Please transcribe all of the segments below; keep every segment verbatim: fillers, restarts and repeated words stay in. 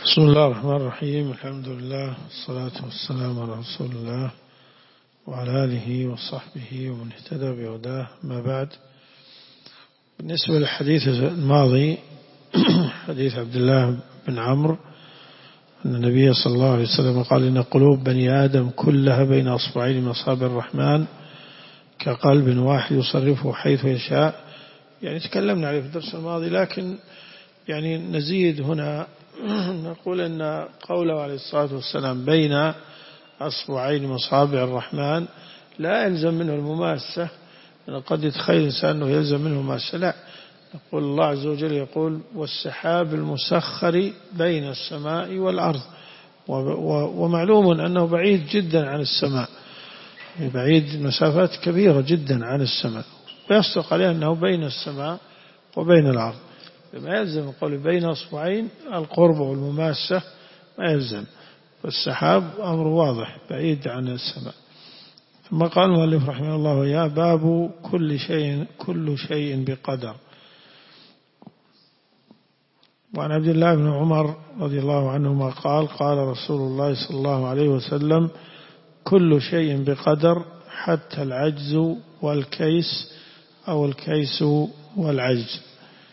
بسم الله الرحمن الرحيم. الحمد لله والصلاة والسلام على رسول الله وعلى آله وصحبه ومن اهتدى بهداه. ما بعد، بالنسبة للحديث الماضي حديث عبد الله بن عمرو أن النبي صلى الله عليه وسلم قال: إن قلوب بني آدم كلها بين أصبعين من أصابع الرحمن كقلب واحد يصرفه حيث يشاء. يعني تكلمنا عليه في الدرس الماضي، لكن يعني نزيد هنا نقول أن قوله عليه الصلاة والسلام بين أصبعين من أصابع الرحمن لا يلزم منه المماسة. قد يتخيل الإنسان أنه يلزم منه المماسة، لا. يقول الله عز وجل يقول: والسحاب المسخر بين السماء والأرض. ومعلوم أنه بعيد جدا عن السماء، بعيد مسافات كبيرة جدا عن السماء، ويصدق عليه أنه بين السماء وبين الأرض. ما يلزم القول بين أصبعين القرب والمماسة، ما يلزم. والسحاب أمر واضح بعيد عن السماء. ثم قال المؤلف رحمه الله وياه: باب كل شيء كل شيء بقدر. وعن عبد الله بن عمر رضي الله عنهما قال: قال رسول الله صلى الله عليه وسلم: كل شيء بقدر حتى العجز والكيس أو الكيس والعجز.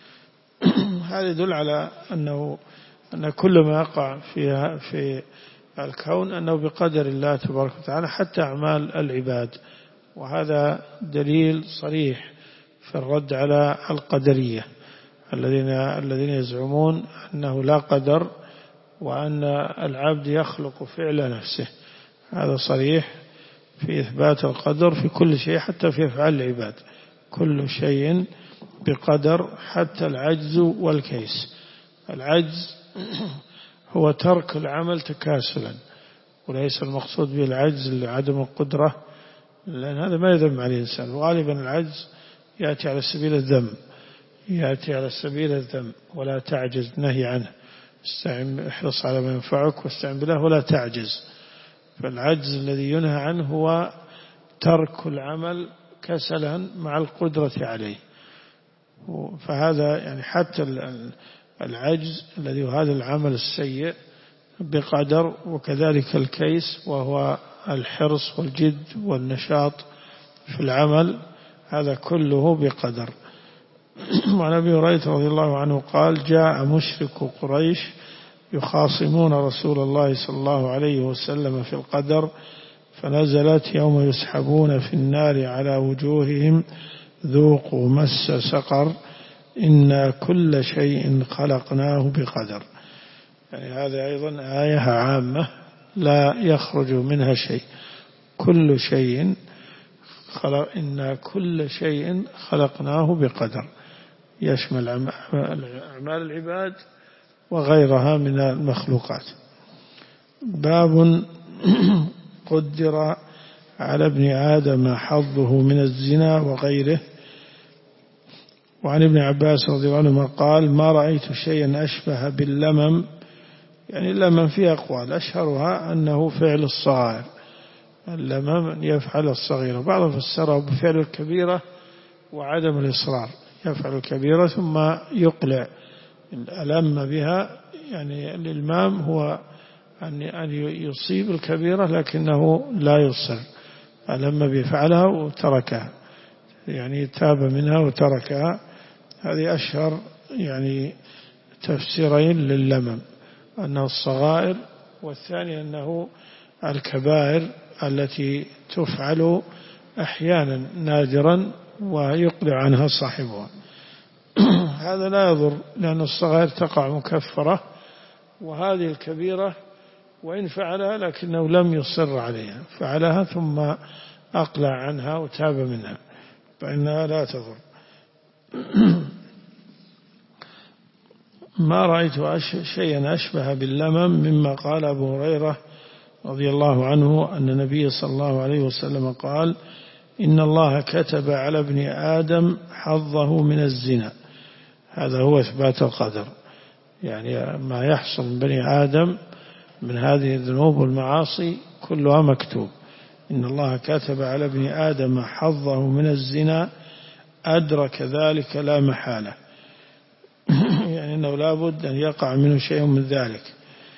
هذا يدل على أنه أن كل ما يقع فيها في الكون أنه بقدر الله تبارك وتعالى، حتى أعمال العباد. وهذا دليل صريح في الرد على القدرية الذين الذين يزعمون أنه لا قدر وأن العبد يخلق فعل نفسه. هذا صريح في إثبات القدر في كل شيء، حتى في أفعال العباد. كل شيء بقدر حتى العجز والكيس. العجز هو ترك العمل تكاسلا، وليس المقصود به العجز لعدم القدرة، لأن هذا ما يذم عليه الإنسان. وغالبا العجز يأتي على سبيل الذم، يأتي على سبيل الذم ولا تعجز، نهي عنه. استعن، احرص على ما ينفعك واستعن بالله ولا تعجز. فالعجز الذي ينهى عنه هو ترك العمل كسلا مع القدرة عليه. فهذا يعني حتى العجز الذي هو هذا العمل السيء بقدر، وكذلك الكيس وهو الحرص والجد والنشاط في العمل، هذا كله بقدر. وعن أبي هريرة رضي الله عنه قال: جاء مشرك قريش يخاصمون رسول الله صلى الله عليه وسلم في القدر، فنزلت: يوم يسحبون في النار على وجوههم ذوقوا مس سقر إنا كل شيء خلقناه بقدر. يعني هذا أيضا آية عامة لا يخرج منها شيء. كل شيء خلق إنا كل شيء خلقناه بقدر، يشمل أعمال العباد وغيرها من المخلوقات. باب قدر على ابن آدم حظه من الزنا وغيره. وعن ابن عباس رضي الله عنهما قال: ما رأيت شيئا أشبه باللمم. يعني اللمم فيه أقوال، أشهرها أنه فعل الصغائر. اللمم أن يفعل الصغيرة، بعضهم فسره بفعل الكبيرة وعدم الإصرار. يفعل الكبيرة ثم يقلع الألم بها. يعني الإلمام هو أن يصيب الكبيرة لكنه لا يصر، ألم بفعلها وتركها، يعني تاب منها وتركها. هذه أشهر يعني تفسيرين لللمم، أنه الصغائر، والثاني أنه الكبائر التي تفعل أحيانا نادرا ويقلع عنها صاحبها. هذا لا يضر، لأن الصغائر تقع مكفرة، وهذه الكبيرة وإن فعلها لكنه لم يصر عليها، فعلها ثم أقلع عنها وتاب منها، فإنها لا تضر. ما رأيت شيئا أشبه باللمم مما قال أبو هريرة رضي الله عنه أن النبي صلى الله عليه وسلم قال: إن الله كتب على ابن آدم حظه من الزنا. هذا هو إثبات القدر، يعني ما يحصل من بني آدم من هذه الذنوب والمعاصي كلها مكتوب. إن الله كتب على ابن آدم حظه من الزنا أدرك ذلك لا محالة. يعني أنه لا بد أن يقع منه شيء من ذلك.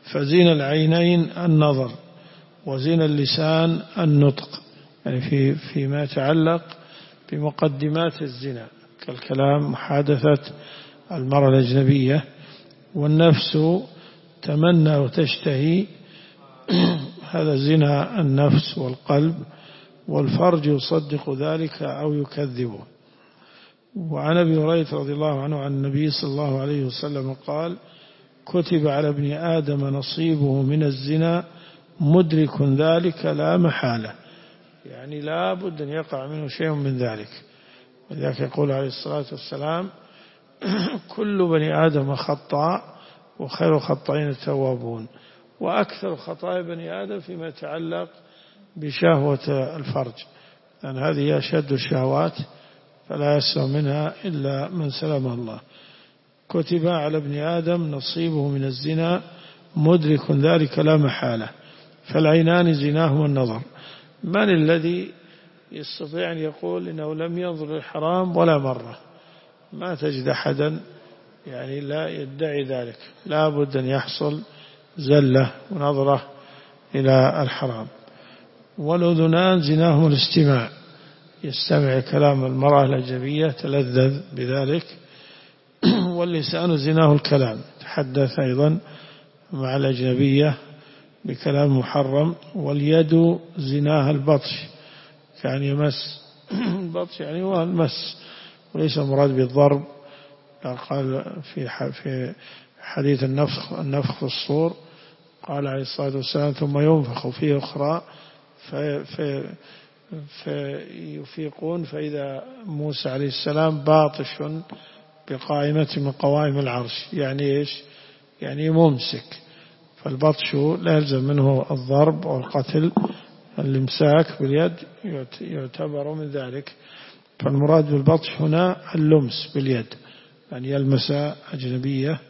فزين العينين النظر، وزين اللسان النطق، يعني في فيما يتعلق بمقدمات الزنا كالكلام، محادثة المرأة الأجنبية. والنفس تمنى وتشتهي، هذا زنا النفس والقلب، والفرج يصدق ذلك أو يكذبه. وعن أبي هريرة رضي الله عنه عن النبي صلى الله عليه وسلم قال: كتب على ابن آدم نصيبه من الزنا مدرك ذلك لا محالة، يعني لا بد أن يقع منه شيء من ذلك. ولذلك يقول عليه الصلاة والسلام: كل بني آدم خطاء وخير الخطائين التوابون. وأكثر خطايا بني آدم فيما يتعلق بشهوة الفرج، لأن يعني هذه أشد الشهوات فلا يسلم منها إلا من سلمه الله. كتب على ابن آدم نصيبه من الزنا مدرك ذلك لا محالة، فالعينان زناهما النظر. من الذي يستطيع أن يقول إنه لم ينظر للحرام ولا مرة؟ ما تجد أحدا يعني لا يدعي ذلك، لا بد أن يحصل زلة ونظرة إلى الحرام. والأذنان زناهما الاستماع، يستمع كلام المرأة الأجنبية تلذذ بذلك. واللسان زناه الكلام، تحدث أيضا مع الأجنبية بكلام محرم. واليد زناها البطش، يعني يمس البطش يعني هو المس، وليس المراد بالضرب. قال في في حديث النفخ النفخ في الصور، قال عليه الصلاة والسلام: ثم ينفخ فيه أخرى في في فيفيقون فإذا موسى عليه السلام باطش بقائمة من قوائم العرش. يعني إيش؟ يعني ممسك. فالبطش لا يلزم منه الضرب أو القتل، الامساك باليد يعتبر من ذلك. فالمراد بالبطش هنا اللمس باليد، يعني يلمس أجنبية.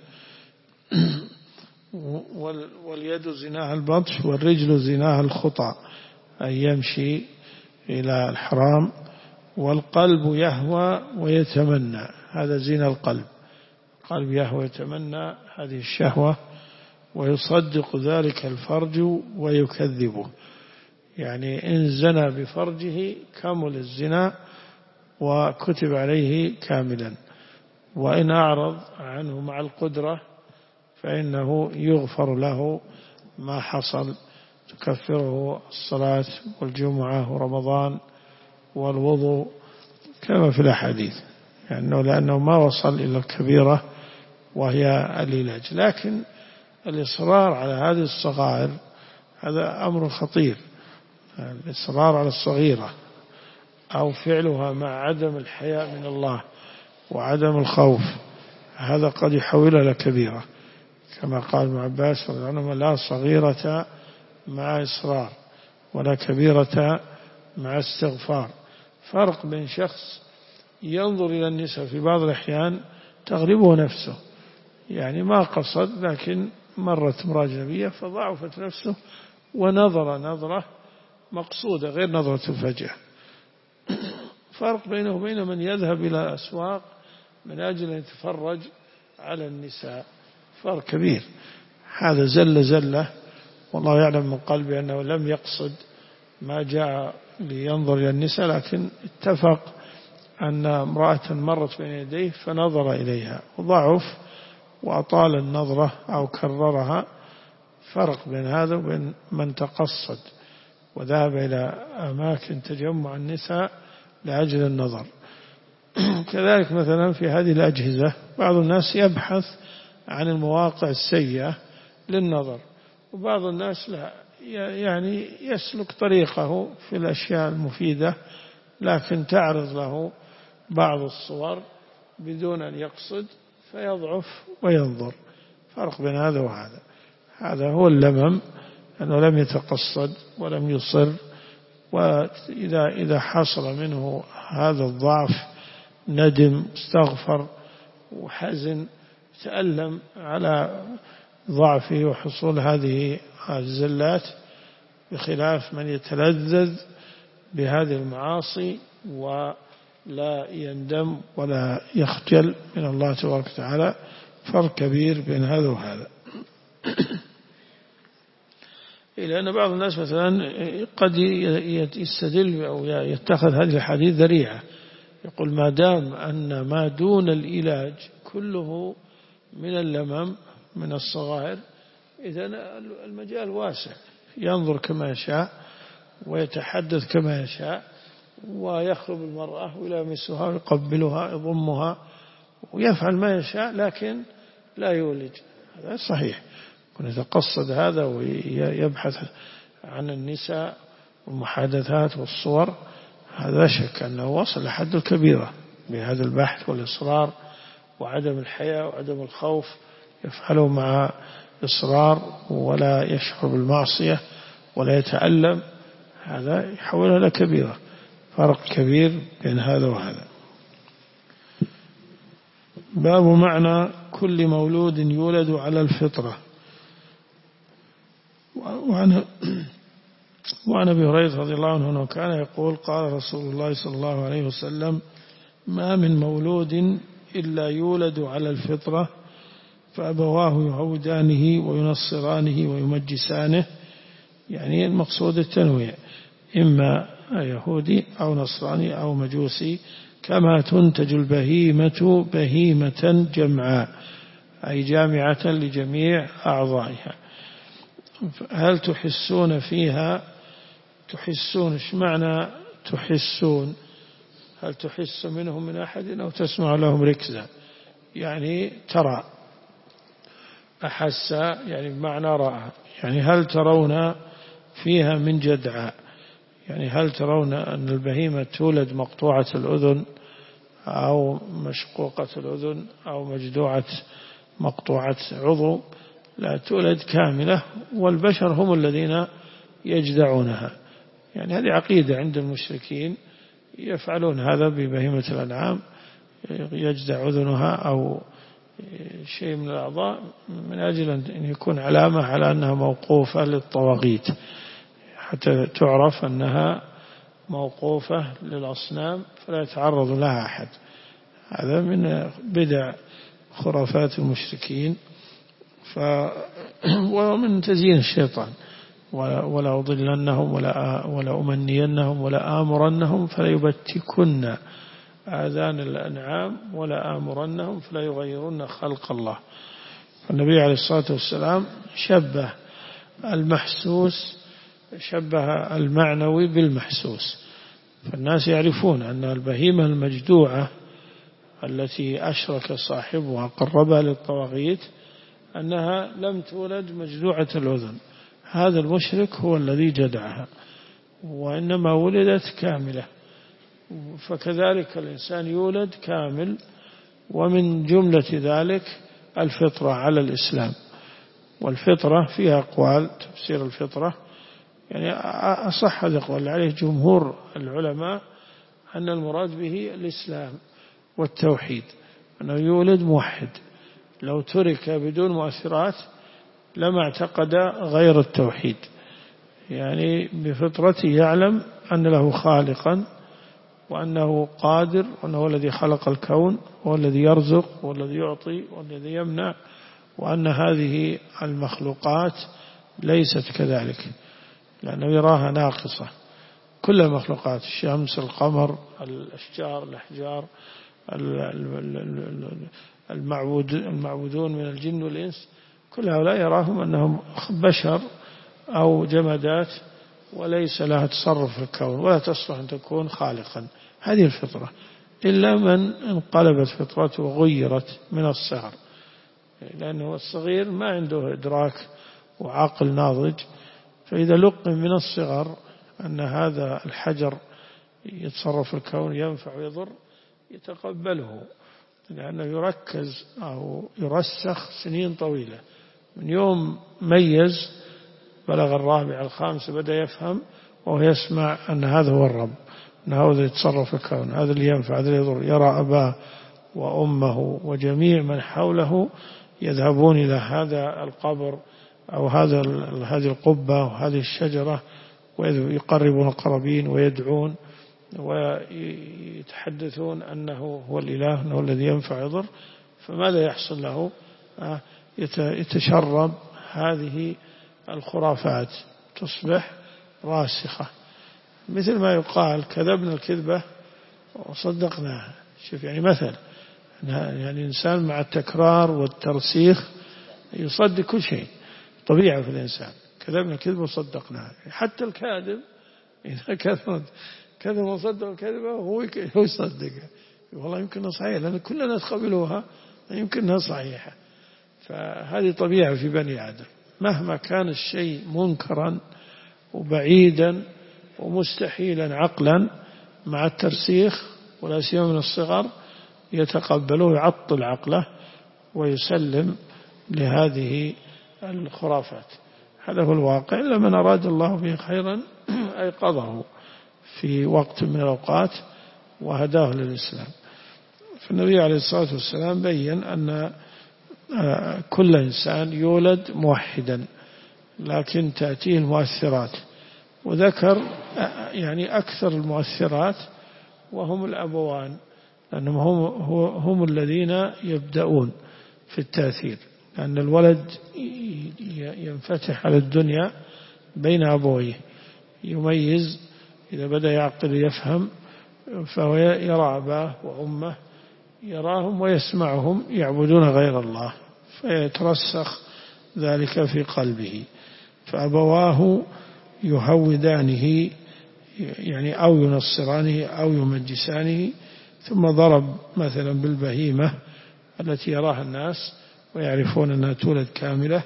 واليد زناها البطش، والرجل زناها الخطأ، أن يمشي إلى الحرام. والقلب يهوى ويتمنى، هذا زنا القلب، القلب يهوى ويتمنى هذه الشهوة، ويصدق ذلك الفرج ويكذبه، يعني إن زنى بفرجه كمل الزنا وكتب عليه كاملا، وإن أعرض عنه مع القدرة فإنه يغفر له ما حصل، تكفره الصلاة والجمعة ورمضان والوضوء كما في الأحاديث، يعني لأنه ما وصل إلى الكبيرة وهي العلاج. لكن الإصرار على هذه الصغائر هذا أمر خطير، الإصرار على الصغيرة أو فعلها مع عدم الحياء من الله وعدم الخوف، هذا قد يحول إلى كبيرة، كما قال ابن عباس رضي الله عنهما: لا صغيرة مع إصرار ولا كبيرة مع استغفار. فرق بين شخص ينظر إلى النساء في بعض الأحيان تغلبه نفسه، يعني ما قصد لكن مرت امرأة أجنبية فضعفت نفسه ونظر نظرة مقصودة غير نظرة الفجأة. فرق بينه وبين من يذهب إلى الأسواق من أجل أن يتفرج على النساء، فرق كبير. هذا زل زلة والله يعلم من قلبي أنه لم يقصد ما جاء لينظر إلى النساء، لكن اتفق أن امرأة مرت بين يديه فنظر إليها وضعف وأطال النظرة أو كررها. فرق بين هذا وبين من تقصد وذهب إلى أماكن تجمع النساء لأجل النظر. كذلك مثلا في هذه الأجهزة بعض الناس يبحث عن المواقع السيئة للنظر، وبعض الناس لا، يعني يسلك طريقه في الأشياء المفيدة، لكن تعرض له بعض الصور بدون أن يقصد فيضعف وينظر. فرق بين هذا وهذا، هذا هو اللمم أنه لم يتقصد ولم يصر، وإذا إذا حصل منه هذا الضعف ندم، استغفر وحزن، تألم على ضعفه وحصول هذه الزلات، بخلاف من يتلذذ بهذه المعاصي ولا يندم ولا يخجل من الله تبارك وتعالى. فرق كبير بين هذا وهذا. لأن بعض الناس مثلا قد يستدل أو يتخذ هذه الحديث ذريعة، يقول ما دام أن ما دون العلاج كله من اللمم من الصغائر إذن المجال واسع، ينظر كما يشاء ويتحدث كما يشاء ويخرب المرأة ويلامسها ويقبلها يضمها ويفعل ما يشاء، لكن لا يولج. هذا صحيح، يتقصد هذا ويبحث عن النساء والمحادثات والصور، هذا شك أنه وصل لحد الكبيرة بهذا البحث والإصرار وعدم الحياء وعدم الخوف، يفعله مع إصرار ولا يشعر بالمعصية ولا يتألم، هذا يحولها إلى كبيرة. فرق كبير بين هذا وهذا. باب معنى كل مولود يولد على الفطرة. وعن وعن أبي هريرة رضي الله عنه أنه كان يقول قال رسول الله صلى الله عليه وسلم ما من مولود إلا يولد على الفطرة فأبواه يهودانه وينصرانه ويمجسانه، يعني المقصود التنويع، إما يهودي أو نصراني أو مجوسي، كما تنتج البهيمة بهيمة جمعاء، أي جامعة لجميع أعضائها. هل تحسون فيها؟ تحسون إيش معنى تحسون؟ هل تحس منهم من أحد أو تسمع لهم ركزا؟ يعني ترى، أحس يعني بمعنى رأى، يعني هل ترون فيها من جدعاء، يعني هل ترون أن البهيمة تولد مقطوعة الأذن أو مشقوقة الأذن أو مجدوعة مقطوعة عضو؟ لا، تولد كاملة، والبشر هم الذين يجدعونها. يعني هذه عقيدة عند المشركين، يفعلون هذا ببهيمة الأنعام، يجدع أذنها أو شيء من الأعضاء من أجل أن يكون علامة على أنها موقوفة للطواغيت، حتى تعرف أنها موقوفة للأصنام فلا يتعرض لها أحد. هذا من بدع خرافات المشركين ف ومن تزيين الشيطان. ولا أضلنهم ولا ولا أمنينهم ولا آمرنهم فلا يبتكن آذان الأنعام ولا آمرنهم فلا يغيرن خلق الله. النبي عليه الصلاة والسلام شبه المحسوس، شبه المعنوي بالمحسوس، فالناس يعرفون أن البهيمة المجدوعة التي أشرك صاحبها قربها للطواغيت أنها لم تولد مجدوعة الأذن، هذا المشرك هو الذي جدعها، وإنما ولدت كاملة. فكذلك الإنسان يولد كامل، ومن جملة ذلك الفطرة على الإسلام. والفطرة فيها أقوال، تفسير الفطرة يعني أصح الأقوال عليه جمهور العلماء أن المراد به الإسلام والتوحيد، أنه يولد موحد، لو ترك بدون مؤثرات لما اعتقد غير التوحيد، يعني بفطرته يعلم أن له خالقا وأنه قادر وأنه الذي خلق الكون والذي يرزق والذي يعطي والذي يمنع، وأن هذه المخلوقات ليست كذلك لأنه يراها ناقصة. كل المخلوقات، الشمس، القمر، الأشجار، الأحجار، المعبودون من الجن والإنس، كل هؤلاء يراهم أنهم بشر أو جمادات وليس لها تصرف في الكون ولا تصلح أن تكون خالقا. هذه الفطرة، إلا من انقلبت فطرته وغيرت من الصغر، لأنه الصغير ما عنده إدراك وعقل ناضج، فإذا لقن من الصغر أن هذا الحجر يتصرف في الكون ينفع ويضر يتقبله، لأنه يركز أو يرسخ سنين طويلة. من يوم ميز بلغ الرابع الخامس بدأ يفهم وهو يسمع أن هذا هو الرب، أن هذا اللي يتصرف في الكون، هذا اللي ينفع، هذا اللي يضر. يرى أباه وأمه وجميع من حوله يذهبون إلى هذا القبر أو هذا هذه القبة وهذه الشجرة ويقربون القرابين ويدعون ويتحدثون أنه هو الإله، أنه الذي ينفع يضر. فماذا يحصل له؟ يتشرب هذه الخرافات، تصبح راسخة، مثل ما يقال كذبنا الكذبة وصدقناها. شوف يعني مثل يعني إنسان مع التكرار والترسيخ يصدق كل شيء، طبيعة في الإنسان. كذبنا الكذبة وصدقناها، حتى الكاذب إذا كذب كذب وصدق الكذبة وهو يصدقها، والله يمكنها صحيحة لأن كل الناس قبلوها، يمكنها صحيحة. فهذه طبيعة في بني آدم، مهما كان الشيء منكرا وبعيدا ومستحيلا عقلا، مع الترسيخ ولا سيما من الصغر يتقبله، يعطل عقله ويسلم لهذه الخرافات. هذا هو الواقع. إلا من أراد الله به خيرا أيقظه في وقت من الأوقات وهداه للإسلام. فالنبي عليه الصلاة والسلام بيّن أن كل إنسان يولد موحدا لكن تأتيه المؤثرات، وذكر يعني أكثر المؤثرات وهم الأبوان، لأنهم هم, هم الذين يبدأون في التأثير، لأن الولد ينفتح على الدنيا بين أبويه، يميز إذا بدأ يعقل يفهم، فهو يرى أباه وأمه، يراهم ويسمعهم يعبدون غير الله، فيترسخ ذلك في قلبه. فأبواه يهودانه يعني أو ينصرانه أو يمجسانه. ثم ضرب مثلا بالبهيمة التي يراها الناس ويعرفون أنها تولد كاملة،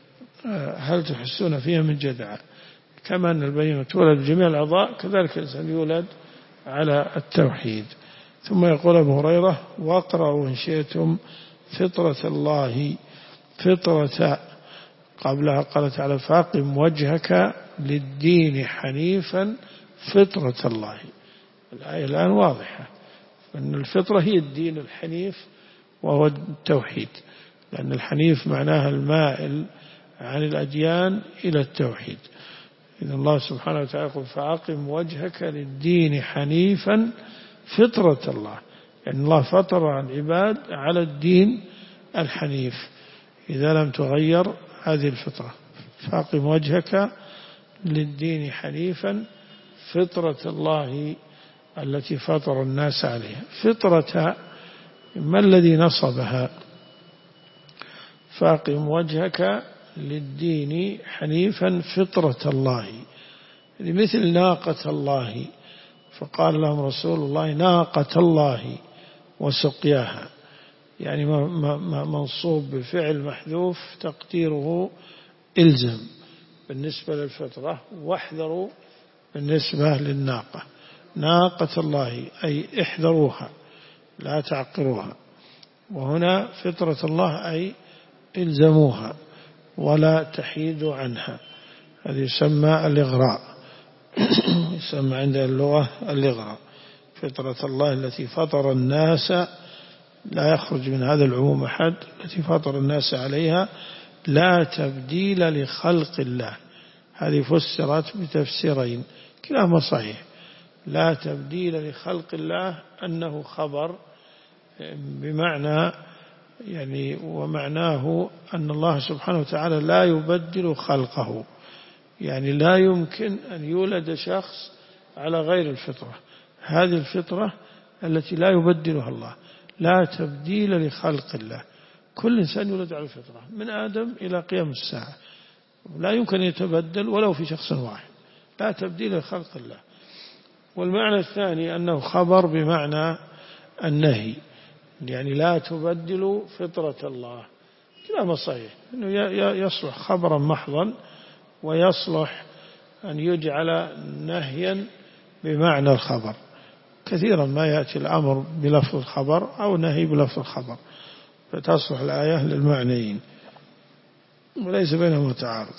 هل تحسون فيها من جدعة؟ كما أن البهيمة تولد بجميع الأعضاء، كذلك الإنسان يولد على التوحيد. ثم يقول أبو هريرة: واقرأوا إن شئتم فطرة الله فطرة، قبلها قال تعالى: فاقم وجهك للدين حنيفا فطرة الله. الآية الآن واضحة أن الفطرة هي الدين الحنيف وهو التوحيد، لأن الحنيف معناها المائل عن الأديان إلى التوحيد. إذن الله سبحانه وتعالى يقول: فاقم وجهك للدين حنيفا فطرة الله، يعني الله فطر العباد على الدين الحنيف إذا لم تغير هذه الفطرة. فاقم وجهك للدين حنيفا فطرة الله التي فطر الناس عليها. فطرة ما الذي نصبها؟ فاقم وجهك للدين حنيفا فطرة الله، مثل ناقة الله، فقال لهم رسول الله: ناقة الله وسقياها، يعني منصوب بفعل محذوف تقديره إلزم بالنسبة للفطرة، واحذروا بالنسبة للناقة. ناقة الله أي احذروها لا تعقروها، وهنا فطرة الله أي إلزموها ولا تحيدوا عنها. هذا يسمى الإغراء، يسمى عند اللغة الإغراء. فطرة الله التي فطر الناس، لا يخرج من هذا العموم أحد، التي فطر الناس عليها لا تبديل لخلق الله. هذه فسرت بتفسيرين كلاهما صحيح. لا تبديل لخلق الله أنه خبر بمعنى يعني ومعناه أن الله سبحانه وتعالى لا يبدل خلقه، يعني لا يمكن أن يولد شخص على غير الفطرة، هذه الفطرة التي لا يبدلها الله. لا تبديل لخلق الله، كل إنسان يولد على الفطرة من آدم إلى قيام الساعة، لا يمكن يتبدل ولو في شخص واحد. لا تبديل لخلق الله. والمعنى الثاني أنه خبر بمعنى النهي، يعني لا تبدلوا فطرة الله. كلام صحيح أنه يصلح خبرا محضا، ويصلح أن يجعل نهيا بمعنى الخبر. كثيرا ما يأتي الأمر بلفظ الخبر أو نهي بلفظ الخبر، فتصلح الآية للمعنيين وليس بينهما تعارض.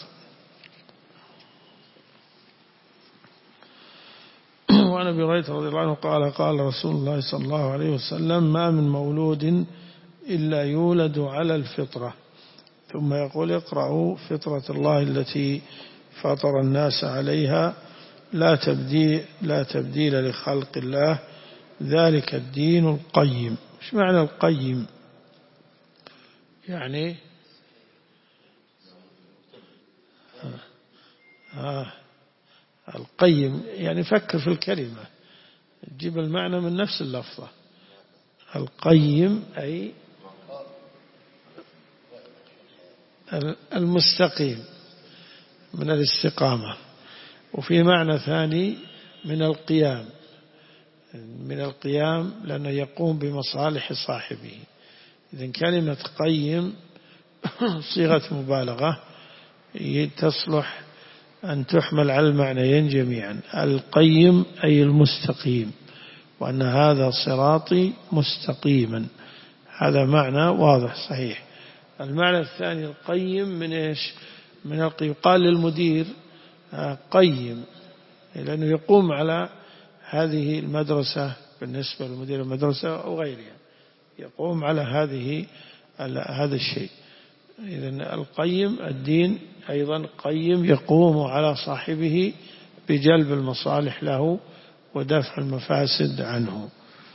وعن أبي هريرة رضي الله عنه قال: قال رسول الله صلى الله عليه وسلم: ما من مولود إلا يولد على الفطرة. ثم يقول: اقرأوا فطرة الله التي فطر الناس عليها لا تبديل, لا تبديل لخلق الله ذلك الدين القيم. ايش معنى القيم؟ يعني آه القيم يعني فكر في الكلمة، تجيب المعنى من نفس اللفظة. القيم أي المستقيم من الاستقامة. وفي معنى ثاني من القيام، من القيام لأنه يقوم بمصالح صاحبه. إذن كلمة قيم صيغة مبالغة تصلح أن تحمل على المعنيين جميعا. القيم أي المستقيم، وأن هذا صراطي مستقيما، هذا معنى واضح صحيح. المعنى الثاني القيم من إيش؟ من القيم. قال للمدير قيم، لأنه يقوم على هذه المدرسة، بالنسبة لمدير المدرسة أو غيرها يقوم على هذه على هذا الشيء. إذن القيم الدين أيضا قيم، يقوم على صاحبه بجلب المصالح له ودفع المفاسد عنه.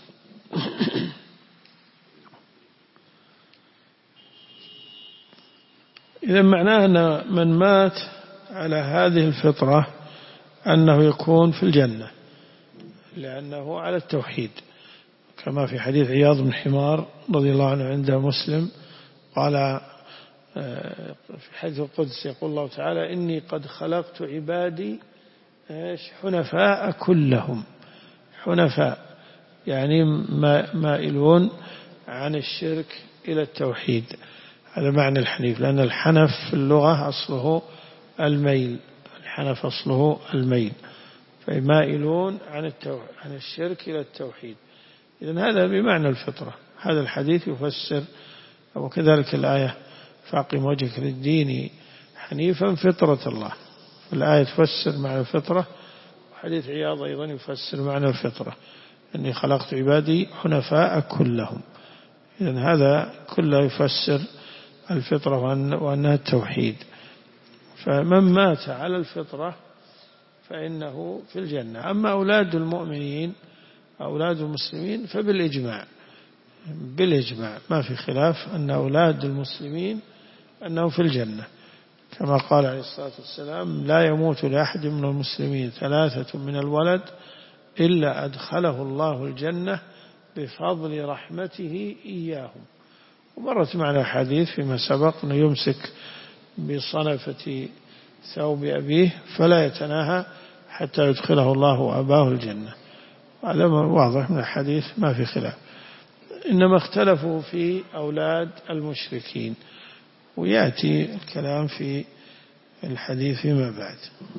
إذا معناه أن من مات على هذه الفطرة أنه يكون في الجنة، لأنه على التوحيد، كما في حديث عياض بن حمار رضي الله عنه عند مسلم قال في حديث القدس يقول الله تعالى: إني قد خلقت عبادي حنفاء كلهم. حنفاء يعني مائلون عن الشرك إلى التوحيد، هذا معنى الحنيف. لأن الحنف في اللغة أصله الميل، الحنف أصله الميل، فمائلون عن عن الشرك إلى التوحيد. إذن هذا بمعنى الفطرة. هذا الحديث يفسر، وكذلك الآية: فاقم وجهك للدين حنيفا فطرة الله. الآية تفسر معنى الفطرة، وحديث عياض أيضا يفسر معنى الفطرة: إني خلقت عبادي حنفاء كلهم. إذن هذا كله يفسر الفطرة وأنها التوحيد. فمن مات على الفطرة فإنه في الجنة. أما أولاد المؤمنين أولاد المسلمين فبالإجماع، بالإجماع ما في خلاف أن أولاد المسلمين أنه في الجنة، كما قال عليه الصلاة والسلام: لا يموت لأحد من المسلمين ثلاثة من الولد إلا أدخله الله الجنة بفضل رحمته إياهم. ومرت معنا حديث فيما سبق أنه يمسك بصنفة ثوب أبيه فلا يتناهى حتى يدخله الله أباه الجنة. هذا واضح من الحديث ما في خلاف. إنما اختلفوا في أولاد المشركين، ويأتي الكلام في الحديث فيما بعد.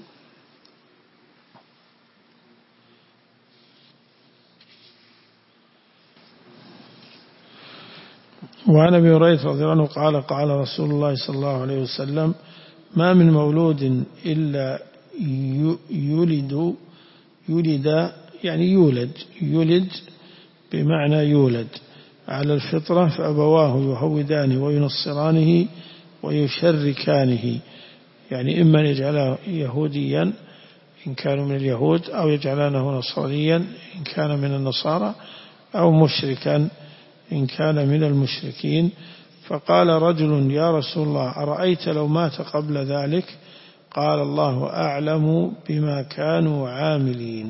وعن أبي هريرة رضي الله عنه قال: قال رسول الله صلى الله عليه وسلم: ما من مولود إلا يولد يولد يعني يولد يولد بمعنى يولد على الفطرة، فأبواه يهودانه وينصرانه ويشركانه، يعني إما يجعله يهوديا إن كانوا من اليهود، أو يجعلانه نصرانيا إن كان من النصارى، أو مشركا إن كان من المشركين. فقال رجل: يا رسول الله، أرأيت لو مات قبل ذلك؟ قال: الله أعلم بما كانوا عاملين.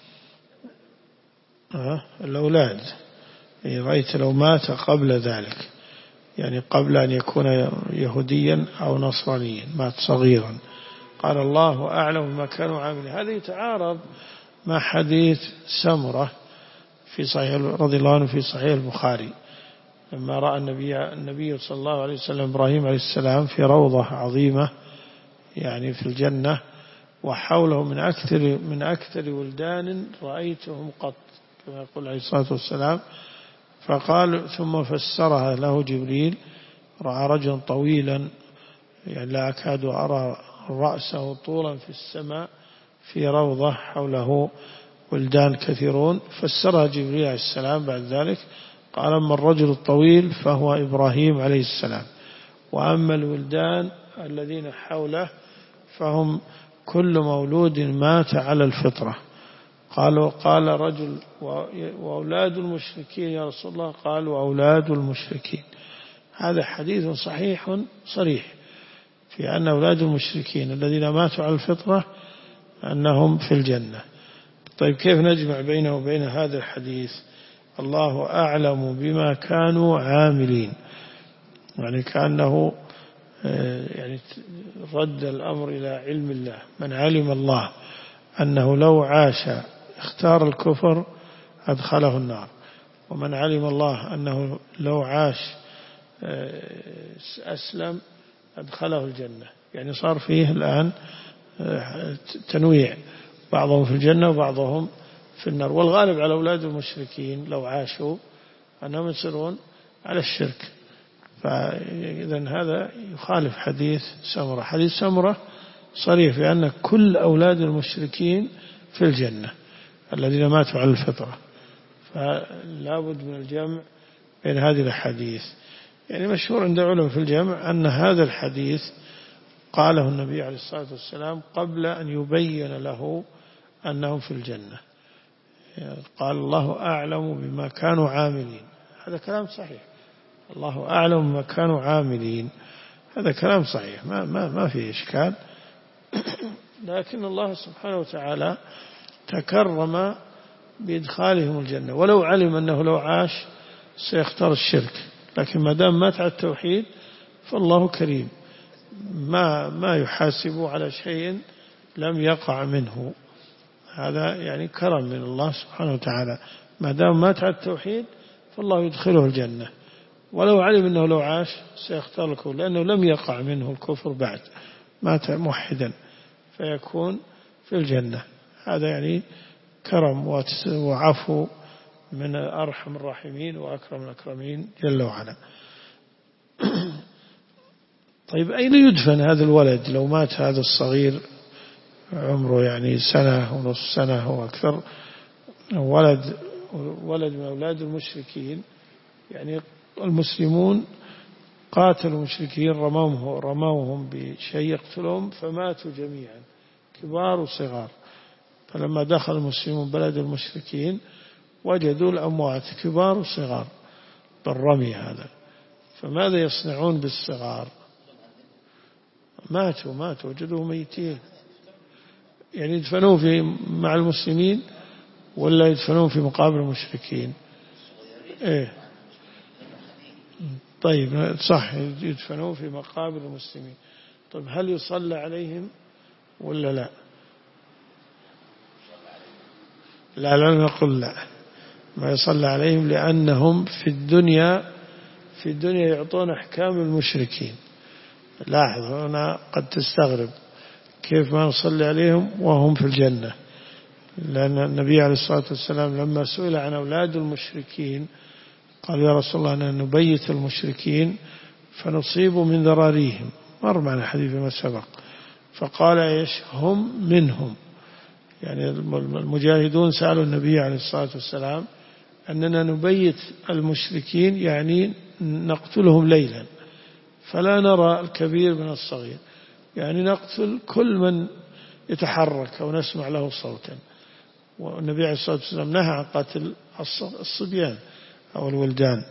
أه؟ الأولاد رأيت لو مات قبل ذلك، يعني قبل أن يكون يهوديا أو نصرانيا، مات صغيرا. قال: الله أعلم بما كانوا عاملين. هذا يتعارض مع حديث سمرة في صحيح رضي الله عنه في صحيح البخاري، لما رأى النبي النبي صلى الله عليه وسلم إبراهيم عليه السلام في روضة عظيمة يعني في الجنة، وحوله من أكثر من أكثر ولدان رأيتهم قط، كما يقول عليه الصلاة والسلام. فقال ثم فسرها له جبريل: رأى رجلا طويلا يعني لا أكاد أرى رأسه طولا في السماء في روضة حوله ولدان كثيرون. فسرها جبريل عليه السلام بعد ذلك قال: أما الرجل الطويل فهو إبراهيم عليه السلام، وأما الولدان الذين حوله فهم كل مولود مات على الفطرة. قالوا قال رجل: وأولاد المشركين يا رسول الله؟ قال: وأولاد المشركين. هذا حديث صحيح صريح في أن أولاد المشركين الذين ماتوا على الفطرة أنهم في الجنة. طيب كيف نجمع بينه وبين هذا الحديث الله أعلم بما كانوا عاملين؟ يعني كأنه يعني رد الأمر إلى علم الله. من علم الله أنه لو عاش اختار الكفر أدخله النار، ومن علم الله أنه لو عاش أسلم أدخله الجنة. يعني صار فيه الآن تنويع، بعضهم في الجنة وبعضهم في النار. والغالب على أولاد المشركين لو عاشوا أنهم يصيرون على الشرك. فإذا هذا يخالف حديث سمرة. حديث سمرة صريح في أن كل أولاد المشركين في الجنة الذين ماتوا على الفطرة، فلا بد من الجمع بين هذه الحديث. يعني مشهور عند العلماء في الجمع أن هذا الحديث قاله النبي عليه الصلاة والسلام قبل أن يبين له أنهم في الجنة. يعني قال الله أعلم بما كانوا عاملين، هذا كلام صحيح. الله أعلم بما كانوا عاملين، هذا كلام صحيح، ما ما ما فيه إشكال. لكن الله سبحانه وتعالى تكرم بإدخالهم الجنة، ولو علم أنه لو عاش سيختار الشرك، لكن ما دام مات على التوحيد فالله كريم، ما ما يحاسب على شيء لم يقع منه. هذا يعني كرم من الله سبحانه وتعالى. ما دام مات على التوحيد فالله يدخله الجنة، ولو علم أنه لو عاش سيختار الكفر، لأنه لم يقع منه الكفر بعد، مات موحدا فيكون في الجنة. هذا يعني كرم وعفو من أرحم الراحمين وأكرم الأكرمين جل وعلا. طيب أين يدفن هذا الولد لو مات هذا الصغير عمره يعني سنة ونصف سنة وأكثر، ولد ولد من أولاد المشركين؟ يعني المسلمون قاتلوا المشركين، رموهم رموهم بشيء يقتلهم فماتوا جميعا كبار وصغار. فلما دخل المسلمون بلد المشركين وجدوا الأموات كبار وصغار بالرمي هذا، فماذا يصنعون بالصغار؟ ماتوا ماتوا وجدوا ميتين. يعني يدفنون في مع المسلمين ولا يدفنون في مقابر المشركين؟ إيه طيب صح، يدفنون في مقابر المسلمين. طيب هل يصلى عليهم ولا لا؟ لا لا نقول لا، ما يصلى عليهم، لأنهم في الدنيا في الدنيا يعطون أحكام المشركين. لاحظ هنا قد تستغرب كيف ما نصلي عليهم وهم في الجنة، لأن النبي عليه الصلاة والسلام لما سئل عن أولاد المشركين قال يا رسول الله أننا نبيت المشركين فنصيب من ذراريهم، مر معنا حديث ما سبق. فقال إيش؟ هم منهم. يعني المجاهدون سألوا النبي عليه الصلاة والسلام أننا نبيت المشركين يعني نقتلهم ليلا فلا نرى الكبير من الصغير، يعني نقتل كل من يتحرك أو نسمع له صوتا. والنبي عليه الصلاة والسلام نهى عن قتل الصبيان أو الولدان،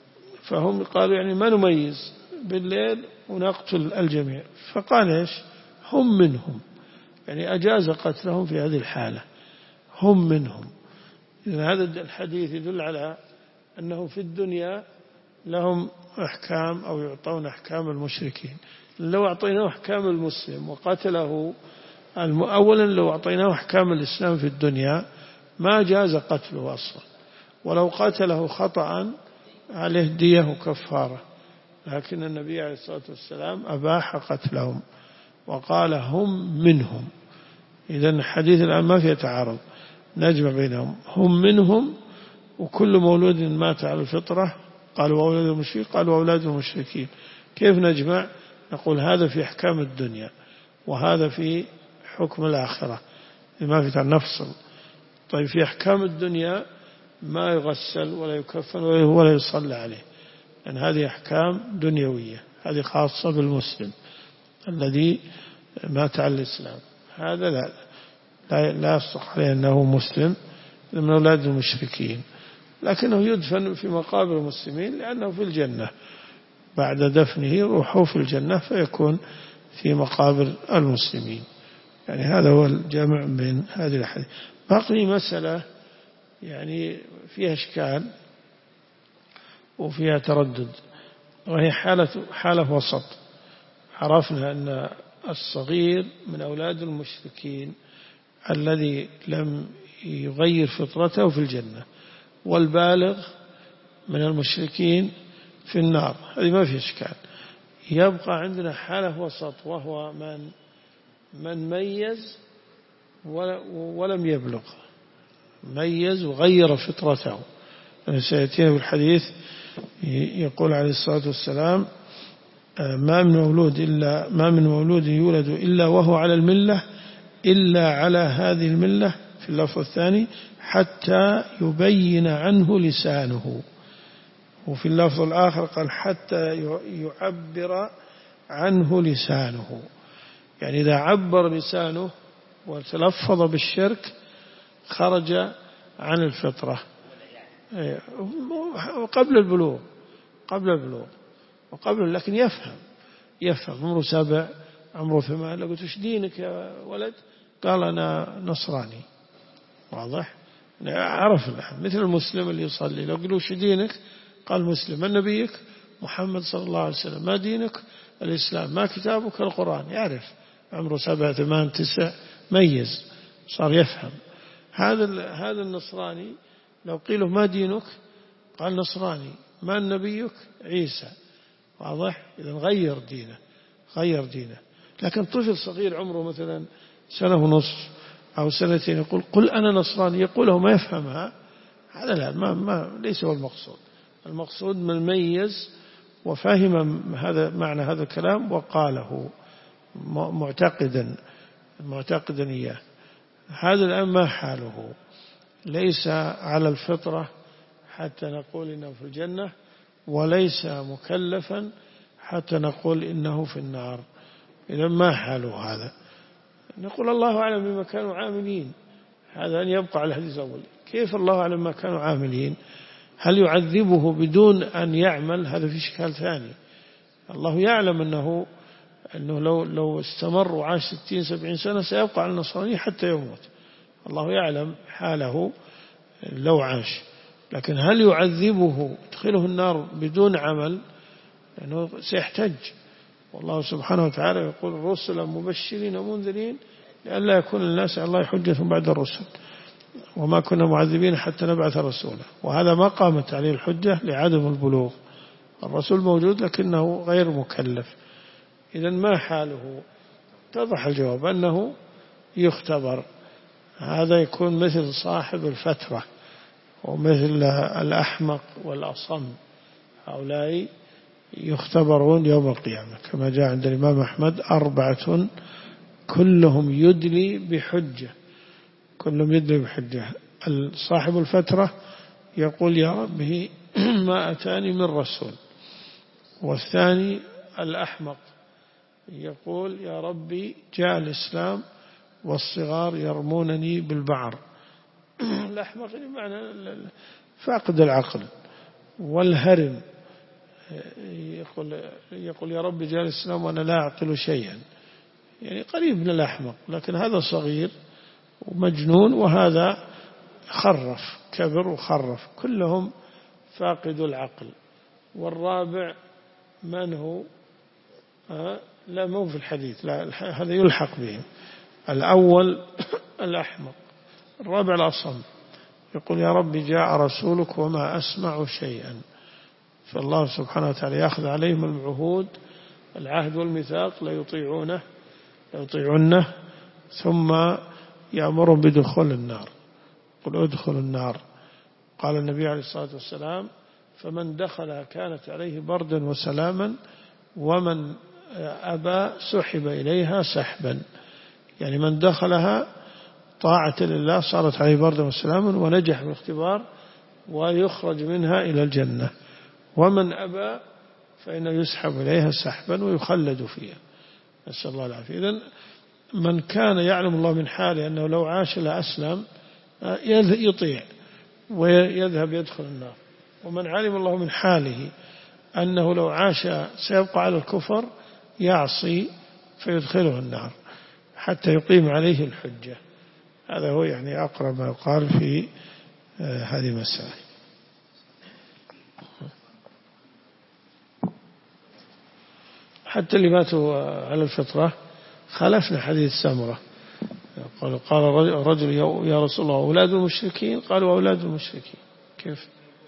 فهم قالوا يعني ما نميز بالليل ونقتل الجميع. فقال إيش؟ هم منهم، يعني أجاز قتلهم في هذه الحالة، هم منهم. إذن هذا الحديث يدل على أنه في الدنيا لهم أحكام أو يعطون أحكام المشركين. لو أعطيناه أحكام المسلم وقتله، أولا لو أعطيناه أحكام الإسلام في الدنيا ما جاز قتله أصلا، ولو قتله خطأ عليه دية وكفارة، لكن النبي عليه الصلاة والسلام أباح قتلهم وقال هم منهم. إذن الحديث الآن ما فيه تعارض، نجمع بينهم، هم منهم وكل مولود مات على الفطرة قالوا أولاد المشركين قالوا أولاد المشركين. كيف نجمع؟ نقول هذا في أحكام الدنيا وهذا في حكم الآخرة، ما في نفصل. طيب في أحكام الدنيا ما يغسل ولا يكفن ولا يصلى عليه، لأن يعني هذه أحكام دنيوية، هذه خاصة بالمسلم الذي مات على الإسلام، هذا لا لا, لا يصح عليه أنه مسلم من أولاد المشركين، لكنه يدفن في مقابر المسلمين لأنه في الجنة، بعد دفنه روحه في الجنة فيكون في مقابر المسلمين. يعني هذا هو الجمع بين هذه الأحاديث. باقي مسألة يعني فيها إشكال وفيها تردد، وهي حالة حالة وسط. عرفنا أن الصغير من أولاد المشركين الذي لم يغير فطرته في الجنة، والبالغ من المشركين في النار، هذه ما في إشكال. يبقى عندنا حالة وسط، وهو من من ميز ولم يبلغ، ميز وغير فطرته. سيأتينا بالحديث يقول عليه الصلاة والسلام: ما من مولود إلا ما من مولود يولد إلا وهو على الملة إلا على هذه الملة، في اللفظ الثاني حتى يبين عنه لسانه، وفي اللفظ الآخر قال حتى يعبر عنه لسانه. يعني إذا عبر لسانه وتلفظ بالشرك خرج عن الفطرة قبل البلوغ قبل البلوغ وقبل، لكن يفهم يفهم عمره سبع عمره ثمان. لو قلت: وش دينك يا ولد؟ قال: أنا نصراني. واضح؟ عرف الآن، مثل المسلم اللي يصلي، لو قلوا: وش دينك؟ قال: مسلم. من نبيك؟ محمد صلى الله عليه وسلم. ما دينك؟ الإسلام. ما كتابك؟ القرآن. يعرف عمره سبع ثمان تسع، ميز، صار يفهم. هذا هذا النصراني لو قيله: ما دينك؟ قال: نصراني. ما نبيك؟ عيسى. واضح؟ إذا غير دينه غير دينه. لكن طفل صغير عمره مثلا سنة ونصف أو سنتين يقول: قل أنا نصراني، يقوله ما يفهمها، هذا لا ما ما ليس هو المقصود. المقصود من ميز وفهم هذا معنى هذا الكلام وقاله معتقدا معتقدا إياه. هذا الآن ما حاله؟ ليس على الفطرة حتى نقول إنه في الجنة، وليس مكلفا حتى نقول إنه في النار. إذا ما حاله هذا؟ نقول الله أعلم بما كانوا عاملين. هذا أن يبقى على الحديث الأول. كيف الله أعلم ما كانوا عاملين؟ هل يعذبه بدون أن يعمل؟ هذا في إشكال ثاني. الله يعلم أنه أنه لو لو استمر وعاش ستين سبعين سنة سيبقى على النصرانية حتى يموت. الله يعلم حاله لو عاش. لكن هل يعذبه يدخله النار بدون عمل؟ لأنه سيحتج. والله سبحانه وتعالى يقول: رسلا مبشرين ومنذرين لئلا يكون الناس على الله حجة بعد الرسل وما كنا معذبين حتى نبعث رسولا. وهذا ما قامت عليه الحجة لعدم البلوغ. الرسول موجود لكنه غير مكلف. إذا ما حاله؟ اتضح الجواب أنه يختبر. هذا يكون مثل صاحب الفترة ومثل الأحمق والأصم، هؤلاء يختبرون يوم القيامة كما جاء عند الإمام أحمد: أربعة كلهم يدلي بحجة كلهم يدلي بحجة. صاحب الفترة يقول: يا ربه ما أتاني من رسول. والثاني الأحمق يقول: يا ربي جاء الإسلام والصغار يرمونني بالبعر. الأحمق بمعنى فاقد العقل. والهرم يقول يقول: يا رب جاء الإسلام وأنا لا أعقل شيئا، يعني قريب من الأحمق، لكن هذا صغير ومجنون، وهذا خرف كبر وخرف، كلهم فاقد العقل. والرابع من هو؟ آه لا مو في الحديث، لا هذا يلحق بهم. الأول الأحمق، الرابع الأصم. يقول: يا رب جاء رسولك وما أسمع شيئا. فالله سبحانه وتعالى يأخذ عليهم العهود العهد والميثاق لا يطيعونه لا يطيعونه ثم يأمرهم بدخول النار. قل ادخلوا النار. قال النبي عليه الصلاة والسلام: فمن دخلها كانت عليه بردا وسلاما ومن أبى سحب إليها سحبا. يعني من دخلها طاعة لله صارت عليه بردا وسلاما ونجح في الاختبار ويخرج منها إلى الجنة، ومن أبى فإنه يسحب إليها سحبا ويخلد فيها، نسأل الله العافية. إذن من كان يعلم الله من حاله أنه لو عاش لأسلم يطيع ويذهب يدخل النار، ومن علم الله من حاله أنه لو عاش سيبقى على الكفر يعصي فيدخله النار حتى يقيم عليه الحجة. هذا هو يعني أقرب ما يقال في هذه المسائل. حتى اللي ماتوا على الفطرة خالفنا حديث سمرة، قال قال رجل يا رسول الله أولاد المشركين، قالوا أولاد المشركين كيف؟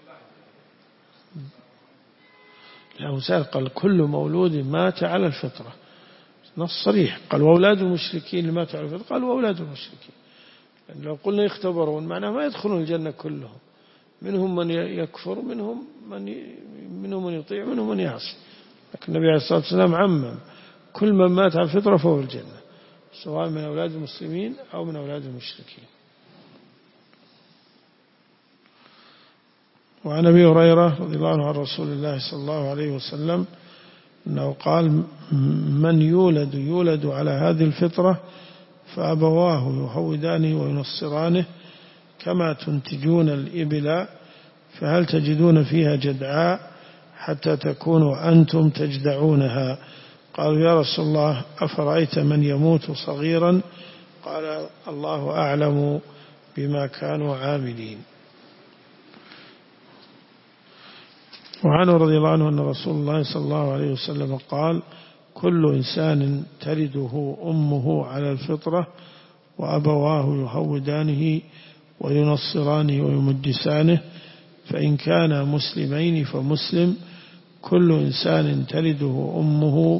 لا مسألة، قال كل مولود مات على الفطرة، نص صريح، قال وأولاد المشركين اللي ماتوا على الفطرة، قال وأولاد المشركين. يعني لو قلنا يختبرون معناه ما يدخلون الجنة كلهم، منهم من يكفر، منهم من منهم من يطيع، منهم من يعصي، لكن النبي عليه الصلاة والسلام عمم كل من مات على الفطرة فهو الجنة، سواء من أولاد المسلمين أو من أولاد المشركين. وعن أبي هريرة رضي الله عنه عن رسول الله صلى الله عليه وسلم أنه قال من يولد يولد على هذه الفطرة فأبواه يهودانه وينصرانه كما تنتجون الإبل فهل تجدون فيها جدعاء حتى تكونوا أنتم تجدعونها؟ قالوا يا رسول الله أفرأيت من يموت صغيرا؟ قال الله أعلم بما كانوا عاملين. وعنه رضي الله عنه أن رسول الله صلى الله عليه وسلم قال كل إنسان تلده أمه على الفطرة وأبواه يهودانه وينصرانه ويمجسانه، فإن كان مسلمين فمسلم. كل إنسان تلده أمه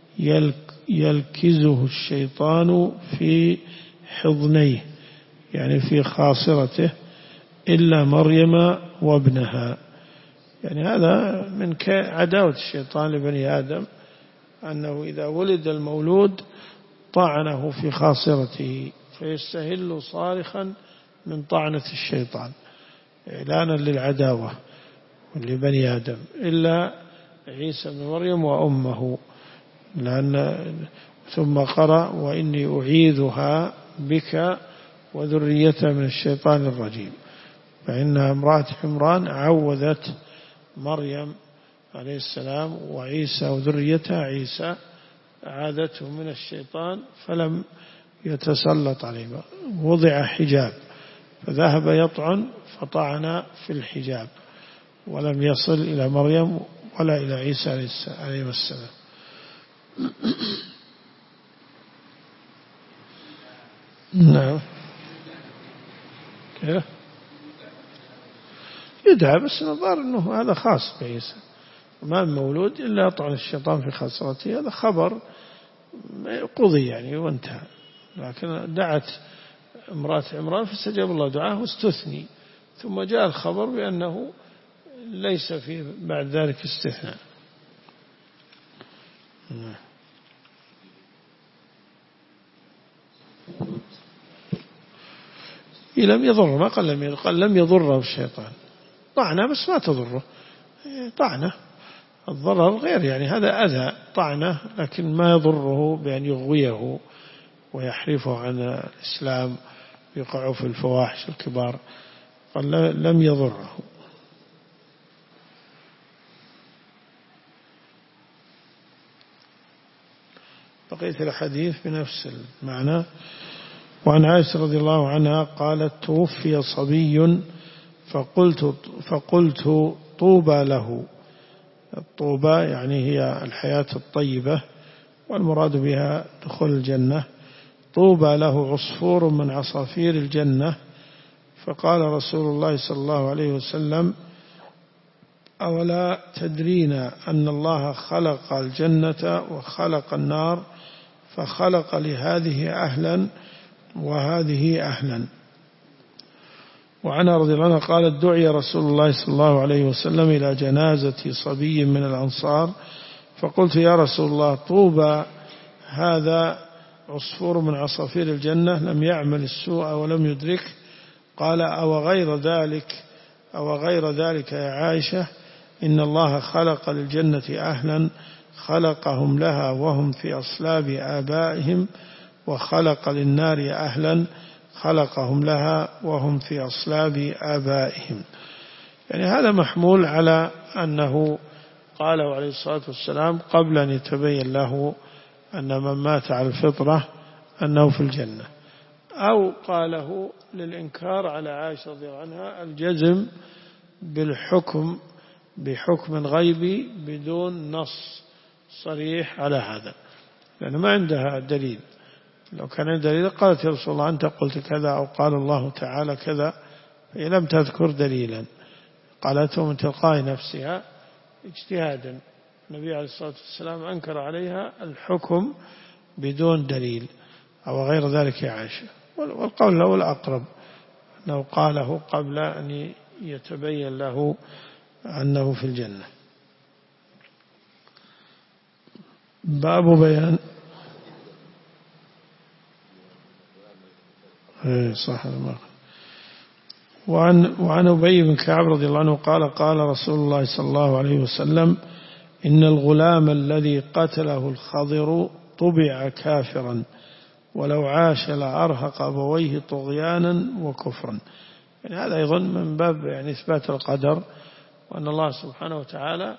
يلكزه الشيطان في حضنيه، يعني في خاصرته، إلا مريم وابنها. يعني هذا من عداوة الشيطان لبني آدم، أنه إذا ولد المولود طعنه في خاصرته فيستهل صارخا من طعنة الشيطان إعلانا للعداوة لبني آدم، إلا عيسى بن مريم وأمه، لأن ثم قرأ وإني أعيذها بك وذريتها من الشيطان الرجيم، فإن امرأة عمران عوذت مريم عليه السلام وعيسى وذريتها عيسى، أعاذته من الشيطان فلم يتسلط عليهم، وضع حجاب فذهب يطعن فطعن في الحجاب ولم يصل إلى مريم ولا إلى عيسى عليه السلام. نعم كيف يدعى، بس نظر أنه هذا خاص بعيسى، ما المولود إلا يطعن الشيطان في خاصرته، هذا خبر قضي يعني وانتهى. لكن دعت امرأة عمران فاستجاب الله دعاه واستثني، ثم جاء الخبر بأنه ليس في بعد ذلك استثناء. لم يضره، ما قال لم يضره، قال لم يضره الشيطان، طعنه بس ما تضره، طعنه الضرر غير، يعني هذا أذى طعنه لكن ما يضره بأن يغويه ويحرفه عن الإسلام يقع في الفواحش الكبار، قال لم يضره. بقية الحديث بنفس المعنى. وعن عائشة رضي الله عنها قالت توفي صبي فقلت, فقلت طوبى له، الطوبى يعني هي الحياة الطيبة والمراد بها دخول الجنة، طوبى له عصفور من عصافير الجنة. فقال رسول الله صلى الله عليه وسلم أولا تدرين أن الله خلق الجنة وخلق النار، فخلق لهذه أهلا وهذه أهلا. وعنها رضي الله عنها قالت دعي رسول الله صلى الله عليه وسلم إلى جنازة صبي من الأنصار، فقلت يا رسول الله طوبى هذا عصفور من عصافير الجنة لم يعمل السوء ولم يدرك. قال أو غير ذلك أو غير ذلك يا عائشة إن الله خلق للجنة أهلا خلقهم لها وهم في أصلاب آبائهم، وخلق للنار أهلا خلقهم لها وهم في أصلاب آبائهم. يعني هذا محمول على أنه قاله عليه الصلاة والسلام قبل أن يتبين له أن من مات على الفطرة أنه في الجنة، أو قاله للإنكار على عائشة رضي الله عنها الجزم بالحكم بحكم غيبي بدون نص صريح على هذا، لأنه ما عندها دليل. لو كان عندها دليل قالت يا رسول الله أنت قلت كذا أو قال الله تعالى كذا، فهي لم تذكر دليلا، قالته من تلقاء نفسها اجتهادا. النبي عليه الصلاة والسلام أنكر عليها الحكم بدون دليل أو غير ذلك يا عائشة. والقول له الأقرب أنه قاله قبل أن يتبين له أنه في الجنة. باب بيان صح وعن وعن أبي بن كعب رضي الله عنه قال قال رسول الله صلى الله عليه وسلم إن الغلام الذي قتله الخضر طبع كافرا ولو عاش لأرهق أبويه طغيانا وكفرا. يعني هذا أيضا من باب يعني إثبات القدر، وأن الله سبحانه وتعالى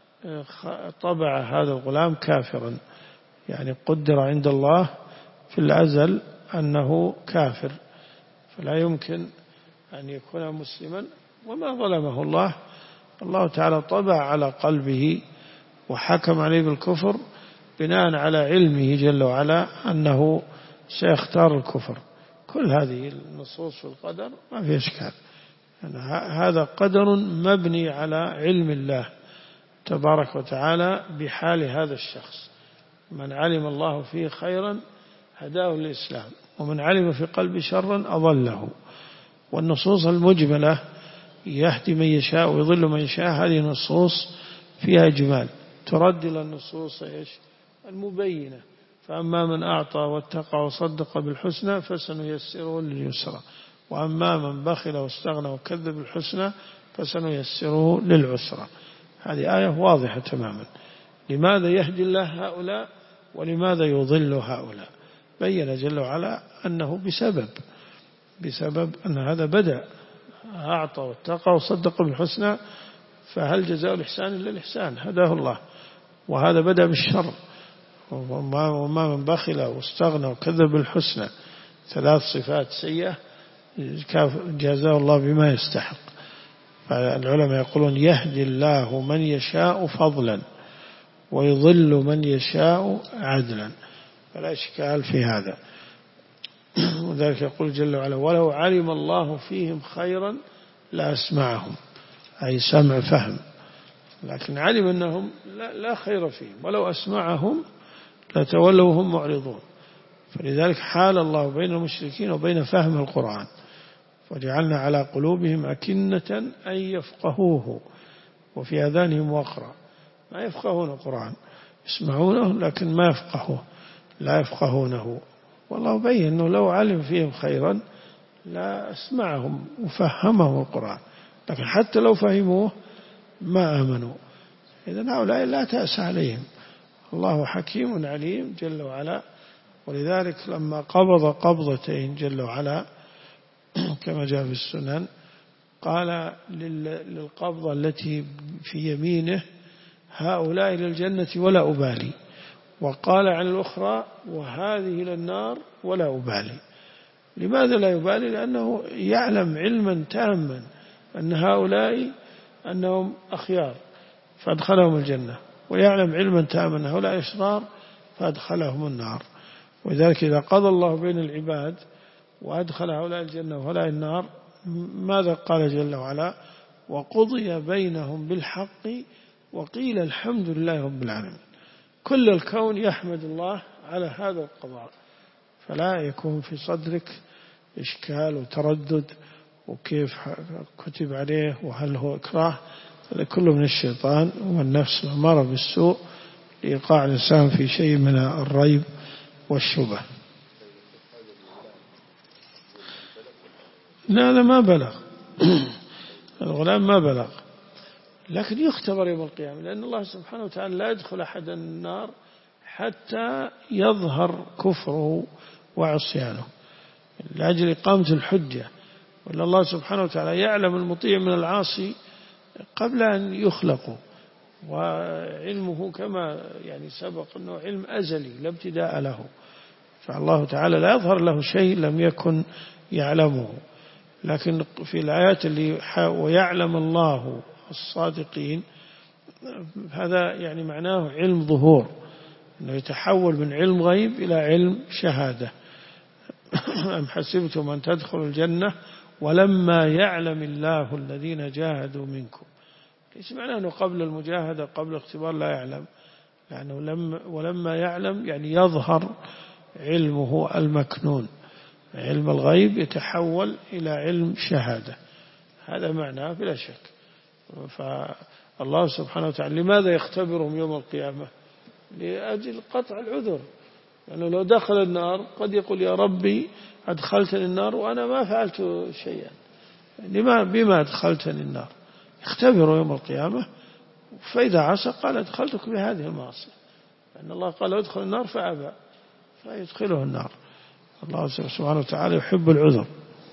طبع هذا الغلام كافرا، يعني قدر عند الله في الأزل أنه كافر، فلا يمكن أن يكون مسلما. وما ظلمه الله، الله تعالى طبع على قلبه وحكم عليه بالكفر بناء على علمه جل وعلا أنه سيختار الكفر. كل هذه النصوص في القدر ما في إشكال، يعني هذا قدر مبني على علم الله تبارك وتعالى بحال هذا الشخص. من علم الله فيه خيرا هداه للإسلام، ومن علم في قلبه شرا أضله. والنصوص المجملة يهدي من يشاء ويضل من يشاء، هذه نصوص فيها إجمال ترد إلى النصوص المبينة. فأما من أعطى واتقى وصدق بالحسنى فسنيسره لليسرى، وأما من بخل واستغنى وكذب بالحسنى فسنيسره للعسرى. هذه آية واضحة تماما. لماذا يهدي الله هؤلاء ولماذا يضل هؤلاء؟ بين جل وعلا أنه بسبب بسبب أن هذا بدأ أعطى واتقى وصدق بالحسنى، فهل جزاء الإحسان إلا الإحسان؟ هداه الله. وهذا بدأ بالشر، وما من بخل واستغنى وكذب بالحسنى، ثلاث صفات سيئة جزاه الله بما يستحق. فالعلماء يقولون يهدي الله من يشاء فضلا ويضل من يشاء عدلا، فلا إشكال في هذا. وذلك يقول جل وعلا ولو علم الله فيهم خيرا لأسمعهم، أي سمع فهم، لكن علم أنهم لا, لا خير فيهم، ولو أسمعهم لتولوا هم معرضون. فلذلك حال الله بين المشركين وبين فهم القرآن، وجعلنا على قلوبهم أكنة أن يفقهوه وفي آذانهم وقرا، ما يفقهون القرآن، يسمعونه لكن ما يفقهوه، لا يفقهونه. والله بين أنه لو علم فيهم خيرا لا أسمعهم وفهمهم القرآن، لكن حتى لو فهموه ما آمنوا. إذن هؤلاء لا تأس عليهم، الله حكيم عليم جل وعلا. ولذلك لما قبض قبضتين جل وعلا كما جاء في السنن قال للقبضة التي في يمينه هؤلاء إلى الجنة ولا أبالي، وقال عن الأخرى وهذه إلى النار ولا أبالي. لماذا لا يبالي؟ لأنه يعلم علما تاما أن هؤلاء أنهم أخيار فأدخلهم الجنة، ويعلم علما تاما أن هؤلاء أشرار فأدخلهم النار. ولذلك إذا قضى الله بين العباد وأدخل هؤلاء الجنة وهؤلاء النار، ماذا قال جل وعلا؟ وقضي بينهم بالحق وقيل الحمد لله رب العالمين. كل الكون يحمد الله على هذا القضاء، فلا يكون في صدرك إشكال وتردد وكيف كتب عليه وهل هو إكراه. هذا كله من الشيطان والنفس الأمارة بالسوء لإيقاع الإنسان في شيء من الريب والشبه. لا هذا ما بلغ الغلام ما بلغ، لكن يختبر يوم القيامة، لأن الله سبحانه وتعالى لا يدخل أحد النار حتى يظهر كفره وعصيانه لأجل إقامة الحجة. وإن الله سبحانه وتعالى يعلم المطيع من العاصي قبل أن يخلقوا، وعلمه كما يعني سبق أنه علم أزلي لا ابتداء له، فالله تعالى لا يظهر له شيء لم يكن يعلمه. لكن في الآيات اللي ويعلم الله الصادقين هذا يعني معناه علم ظهور، أنه يتحول من علم غيب إلى علم شهادة. أم حسبتم أن تدخلوا الجنة ولما يعلم الله الذين جاهدوا منكم. ليس معناه أنه قبل المجاهدة قبل الاختبار لا يعلم، لأنه لما ولما يعلم يعني يظهر علمه المكنون، علم الغيب يتحول إلى علم شهادة، هذا معناه بلا شك. فالله سبحانه وتعالى لماذا يختبرهم يوم القيامة؟ لأجل قطع العذر، لأنه لو دخل النار قد يقول يا ربي أدخلتني النار وأنا ما فعلت شيئا، لما بما أدخلتني النار؟ اختبروا يوم القيامة، فإذا عصى قال أدخلتك بهذه المعصية، لأن الله قال ادخل النار فأبى فيدخله النار. الله سبحانه وتعالى يحب العذر.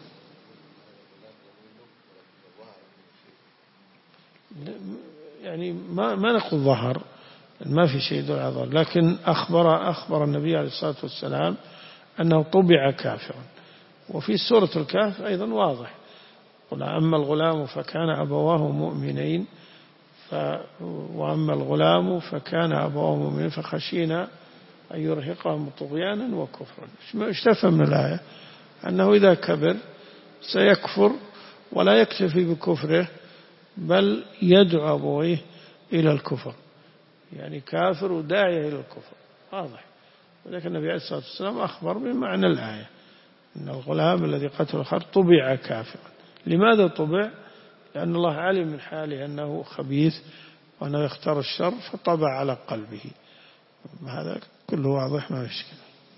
يعني ما ما نقول ظهر، ما في شيء يدل على ظهر، لكن أخبر أخبر النبي عليه الصلاة والسلام أنه طبع كافرا. وفي سورة الكهف أيضا واضح، قل أما الغلام فكان أبواه مؤمنين ف وأما الغلام فكان أبواه مؤمنين فخشينا أن يرهقهم طغيانا وكفرا. ايش تفهم من الآية؟ أنه إذا كبر سيكفر ولا يكتفي بكفره بل يدعو أبويه إلى الكفر، يعني كافر وداعية إلى الكفر، واضح. ولكن النبي عليه الصلاة والسلام أخبر بمعنى الآية أن الغلام الذي قتل الخر طبع كافرا. لماذا طبع؟ لأن الله علم من حاله أنه خبيث وأنه يختار الشر فطبع على قلبه. هذا كله واضح ما يشكل.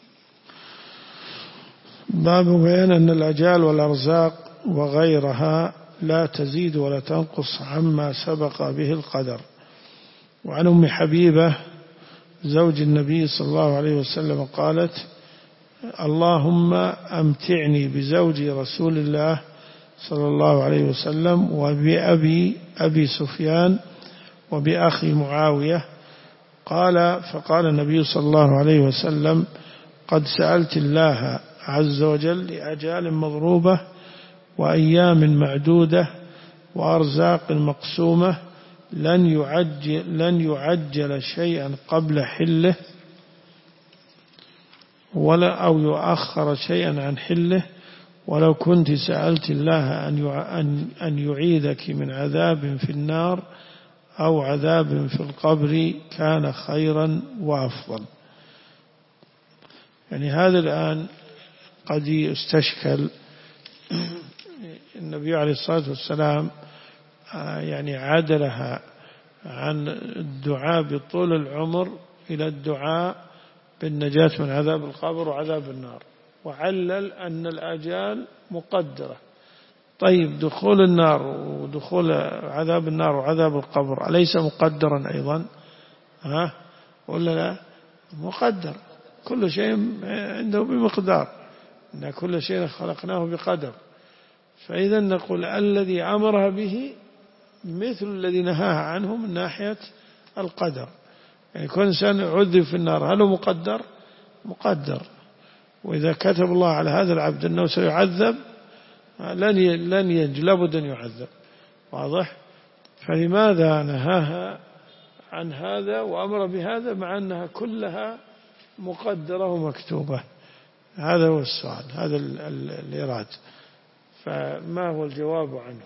باب بيان أن الأجال والأرزاق وغيرها لا تزيد ولا تنقص عما سبق به القدر. وعن أم حبيبة زوج النبي صلى الله عليه وسلم قالت اللهم أمتعني بزوج رسول الله صلى الله عليه وسلم وبأبي أبي سفيان وبأخي معاوية. قال فقال النبي صلى الله عليه وسلم قد سألت الله عز وجل لأجال مضروبة وأيام معدودة وأرزاق مقسومة لن يعجل, لن يعجل شيئا قبل حله ولا أو يؤخر شيئا عن حله، ولو كنت سألت الله أن أن يعيذك من عذاب في النار أو عذاب في القبر كان خيرا وأفضل. يعني هذا الآن قد يستشكل. النبي عليه الصلاة والسلام يعني عدلها عن الدعاء بطول العمر إلى الدعاء بالنجاة من عذاب القبر وعذاب النار، وعلل أن الآجال مقدرة. طيب دخول النار ودخول عذاب النار وعذاب القبر أليس مقدرا أيضا؟ ها ولا لا؟ مقدر، كل شيء عنده بمقدار، إن كل شيء خلقناه بقدر. فإذا نقول الذي أمرها به مثل الذي نهاها عنه من ناحية القدر. يعني كل إنسان عذب في النار هل هو مقدر؟ مقدر. وإذا كتب الله على هذا العبد أنه سيعذب لن لن ينجو، لابد أن يعذب، واضح. فلماذا نهاها عن هذا وأمر بهذا مع أنها كلها مقدرة ومكتوبة؟ هذا هو السؤال، هذا الإراد. فما هو الجواب عنه؟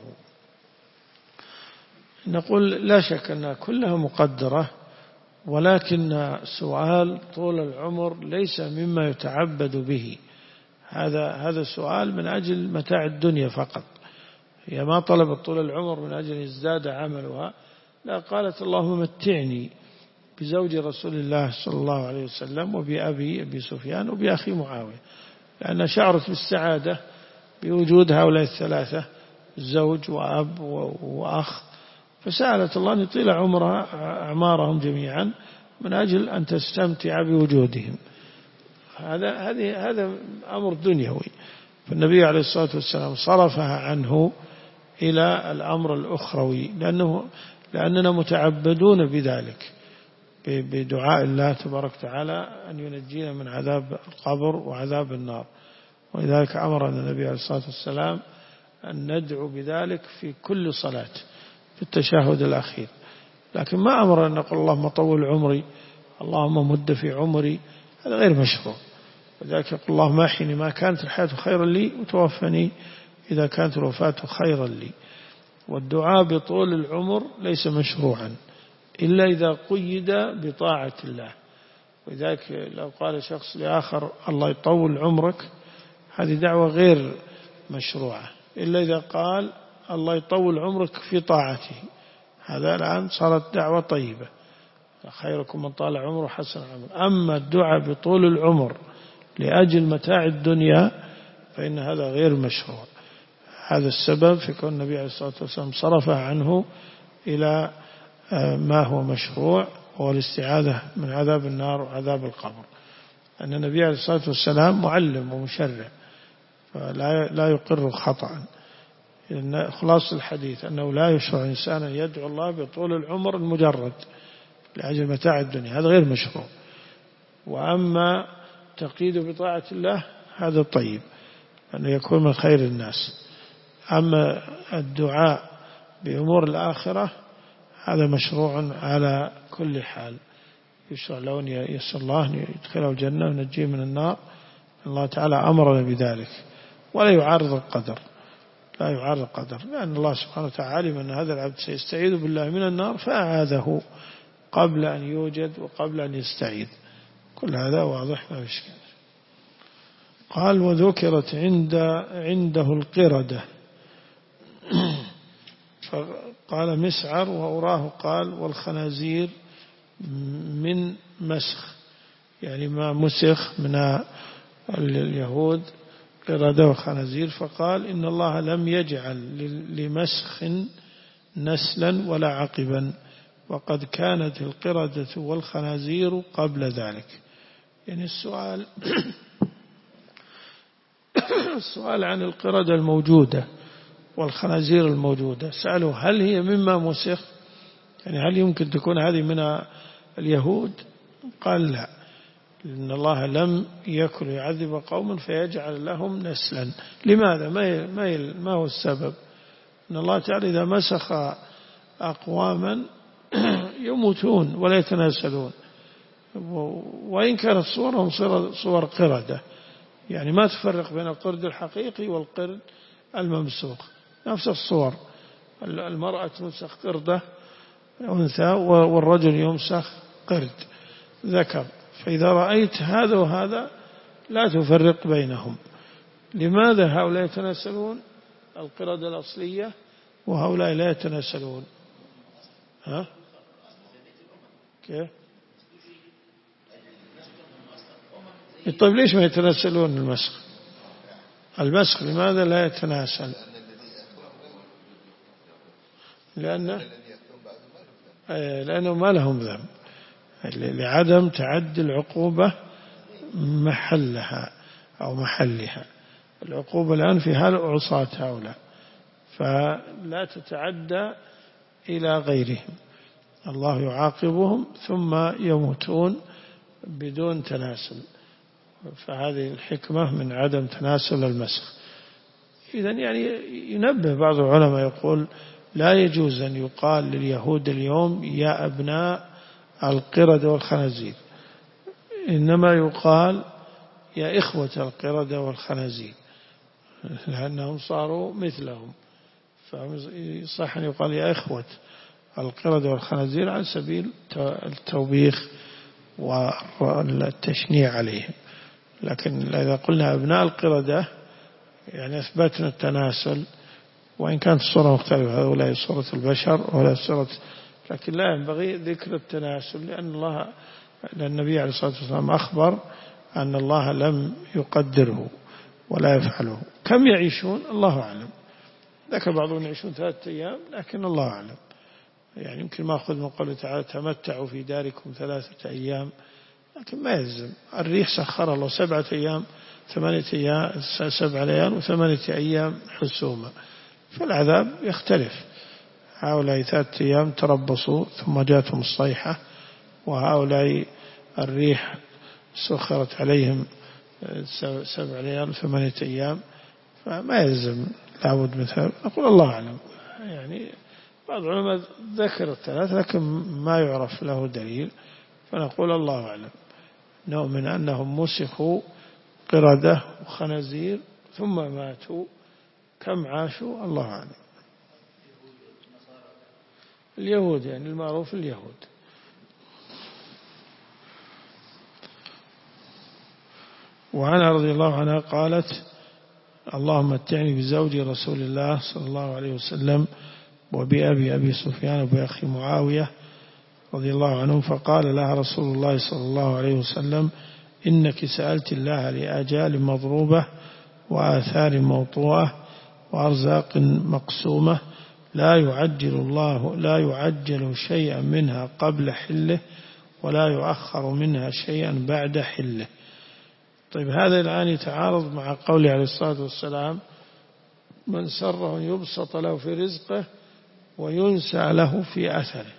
نقول لا شك أنها كلها مقدرة، ولكن سؤال طول العمر ليس مما يتعبد به. هذا هذا السؤال من أجل متاع الدنيا فقط. هي ما طلبت طول العمر من أجل يزداد عملها، لا، قالت اللهم متعني بزوج رسول الله صلى الله عليه وسلم وبأبي أبي سفيان وبأخي معاوية، لأن شعرت بالسعادة بوجود هؤلاء الثلاثة، زوج وأب وأخ، فسألت الله أن يطيل عمرها أعمارهم جميعا من أجل أن تستمتع بوجودهم. هذا هذه هذا أمر دنيوي. فالنبي عليه الصلاة والسلام صرفها عنه إلى الأمر الأخروي، لأنه لأننا متعبدون بذلك بدعاء الله تبارك وتعالى أن ينجينا من عذاب القبر وعذاب النار. ولذلك أمرنا النبي عليه الصلاة والسلام أن ندعو بذلك في كل صلاة في التشهد الأخير، لكن ما أمر أن نقول اللهم طول عمري، اللهم مد في عمري، هذا غير مشروع. وذلك يقول اللهم أحيني ما كانت الحياة خيرا لي وتوفني إذا كانت الوفاة خيرا لي. والدعاء بطول العمر ليس مشروعا إلا إذا قيد بطاعة الله. وذلك لو قال شخص لآخر الله يطول عمرك، هذه دعوة غير مشروعة إلا إذا قال الله يطول عمرك في طاعته، هذا الآن صارت دعوة طيبة، خيركم من طال عمره حسن عمره. أما الدعاء بطول العمر لأجل متاع الدنيا فإن هذا غير مشروع. هذا السبب في كون النبي عليه الصلاة والسلام صرف عنه إلى ما هو مشروع، وهو الاستعاذة من عذاب النار وعذاب القبر. أن النبي عليه الصلاة والسلام معلم ومشرع فلا لا يقر خطأ. إن خلاص الحديث أنه لا يشرع إنسان أن يدعو الله بطول العمر المجرد لأجل متاع الدنيا، هذا غير مشروع. وأما تقييد بطاعة الله هذا طيب، أنه يكون من خير الناس. أما الدعاء بأمور الآخرة هذا مشروع على كل حال، يشرع له أن يسأل الله أن يدخله الجنة ونجيه من النار. الله تعالى أمرنا بذلك، ولا يعارض القدر، لا يعارض القدر، لأن الله سبحانه وتعالى علم أن هذا العبد سيستعيذ بالله من النار فأعاذه قبل أن يوجد وقبل أن يستعيذ. كل هذا واضح ما إشكال. قال وذكرت عند عنده القردة، فقال مسعر وأراه قال والخنازير من مسخ، يعني ما مسخ من اليهود قردة وخنازير. فقال إن الله لم يجعل لمسخ نسلا ولا عقبا، وقد كانت القردة والخنازير قبل ذلك. يعني السؤال السؤال عن القردة الموجودة والخنازير الموجودة، سألوا هل هي مما مسخ، يعني هل يمكن تكون هذه من اليهود؟ قال لا، إن الله لم يكن يعذب قوما فيجعل لهم نسلا. لماذا؟ ما هو السبب؟ إن الله تعالى إذا مسخ أقواما يموتون ولا يتناسلون، وإن كانت صورهم صور قردة، يعني ما تفرق بين القرد الحقيقي والقرد الممسوخ، نفس الصور. المرأة تمسخ قردة أنثى والرجل يمسخ قرد ذكر. فإذا رأيت هذا وهذا لا تفرق بينهم. لماذا هؤلاء يتناسلون القردة الأصلية وهؤلاء لا يتناسلون؟ ها؟ كيف؟ طيب ليش ما يتناسلون المسخ؟ المسخ لماذا لا يتناسل؟ لأنه لأنه ما لهم ذنب، لعدم تعدي العقوبة محلها أو محلها. العقوبة الآن في حال عصاة هؤلاء، فلا تتعدى إلى غيرهم. الله يعاقبهم ثم يموتون بدون تناسل، فهذه الحكمة من عدم تناسل المسخ. إذن يعني ينبه بعض العلماء يقول لا يجوز أن يقال لليهود اليوم يا أبناء القردة والخنازير، إنما يقال يا إخوة القردة والخنازير، لأنهم صاروا مثلهم. فصح أن يقال يا إخوة القردة والخنازير على سبيل التوبيخ والتشنيع عليهم. لكن إذا قلنا أبناء القردة يعني أثبتنا التناسل، وإن كانت الصورة مختلفة، هؤلاء صورة البشر ولا صورة، لكن لا ينبغي ذكر التناسل، لأن الله لأن النبي عليه الصلاة والسلام أخبر أن الله لم يقدره ولا يفعله. كم يعيشون الله أعلم، ذكر بعضهم يعيشون ثلاثة أيام، لكن الله أعلم. يعني يمكن ما أخذ من قوله تعالى تمتعوا في داركم ثلاثة أيام، لكن ما يلزم. الريح سخر الله سبعة أيام ثمانية أيام سبع ليال وثمانية أيام حسوما، فالعذاب يختلف. هؤلاء ثلاثة أيام تربصوا ثم جاءتهم الصيحة، وهؤلاء الريح سخرت عليهم سبع ليال ثمانية أيام، فما يلزم لابد مثل. نقول الله أعلم. يعني بعض العلماء ذكر الثلاث لكن ما يعرف له دليل، فنقول الله أعلم. نؤمن أنهم مسخوا قردة وخنازير ثم ماتوا، كم عاشوا الله أعلم. اليهود يعني المعروف اليهود. وعنها رضي الله عنها قالت: اللهم متعني بزوج رسول الله صلى الله عليه وسلم وبأبي أبي سفيان وبأخي معاوية رضي الله عنهم، فقال لها رسول الله صلى الله عليه وسلم: إنك سألت الله لآجال مضروبة وآثار موطوءة وأرزاق مقسومة لا يعجل الله لا يعجل شيئا منها قبل حله ولا يؤخر منها شيئا بعد حله. طيب هذا الآن يتعارض مع قوله عليه الصلاة والسلام: من سره يبسط له في رزقه وينسى له في أثره.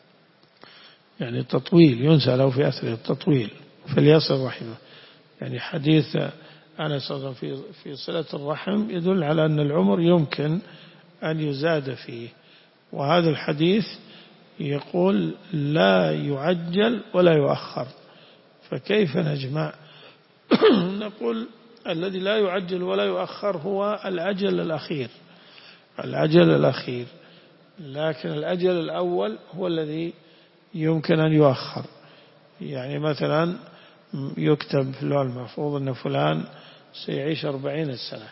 يعني التطويل، ينسى له في أثره التطويل فليصل رحمه. يعني حديث أنس في في صلة الرحم يدل على أن العمر يمكن أن يزاد فيه، وهذا الحديث يقول لا يعجل ولا يؤخر، فكيف نجمع؟ نقول الذي لا يعجل ولا يؤخر هو الأجل الأخير، الأجل الأخير، لكن الأجل الأول هو الذي يمكن أن يؤخر. يعني مثلا يكتب في اللوح المحفوظ أن فلان سيعيش أربعين سنة،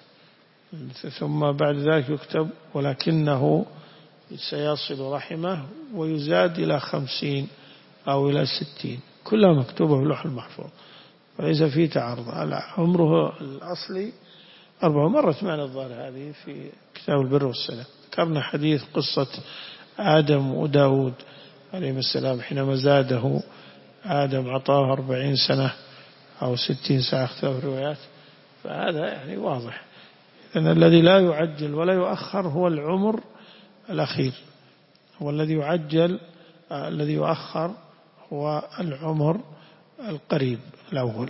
ثم بعد ذلك يكتب ولكنه سيصل رحمه ويزاد إلى خمسين أو إلى ستين، كلها مكتوبة في اللوح المحفوظ وليس فيه تعارض. عمره الأصلي أربعة. مرت معنا الظاهر هذه في كتاب البر والصلة، ذكرنا حديث قصة آدم وداود عليهم السلام حينما زاده آدم عطاه أربعين سنة أو ستين سنة اختلاف الروايات، فهذا يعني واضح. إذن الذي لا يعجل ولا يؤخر هو العمر الأخير، والذي يعجل الذي يؤخر هو العمر القريب الأول.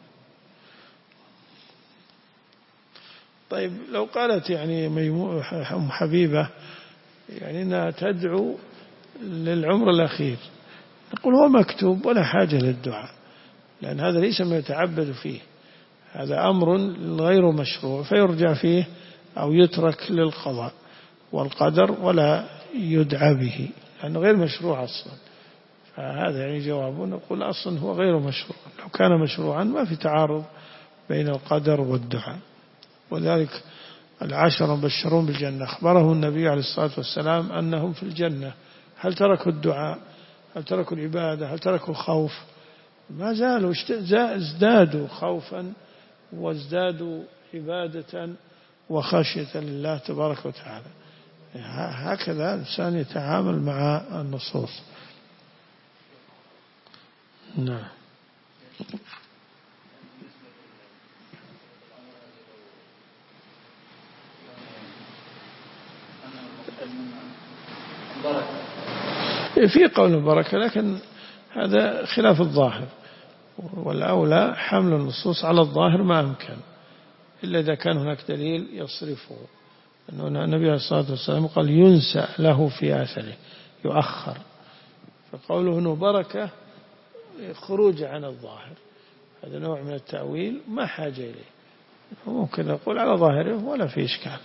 طيب لو قالت يعني أم حبيبة يعني أنها تدعو للعمر الأخير، نقول هو مكتوب ولا حاجة للدعاء، لأن هذا ليس ما يتعبد فيه، هذا أمر غير مشروع فيرجع فيه أو يترك للقضاء والقدر ولا يدعى به لأنه غير مشروع أصلا. فهذا يعني جواب، نقول أصلا هو غير مشروع، لو كان مشروعا ما في تعارض بين القدر والدعاء. وذلك العشرة مبشرون بالجنة أخبرهم النبي عليه الصلاة والسلام أنهم في الجنة، هل تركوا الدعاء؟ هل تركوا العبادة؟ هل تركوا الخوف؟ ما زالوا ازدادوا خوفا وازدادوا عبادة وخشية لله تبارك وتعالى. هكذا الإنسان يتعامل مع النصوص. نعم. في قول البركة لكن هذا خلاف الظاهر، والأولى حمل النصوص على الظاهر ما أمكن إلا إذا كان هناك دليل يصرفه. أنه النبي عليه الصلاة والسلام قال ينسى له في آثره، يؤخر، فقوله أنه بركة خروج عن الظاهر، هذا نوع من التأويل ما حاجة إليه، ممكن نقول على ظاهره ولا في إشكال.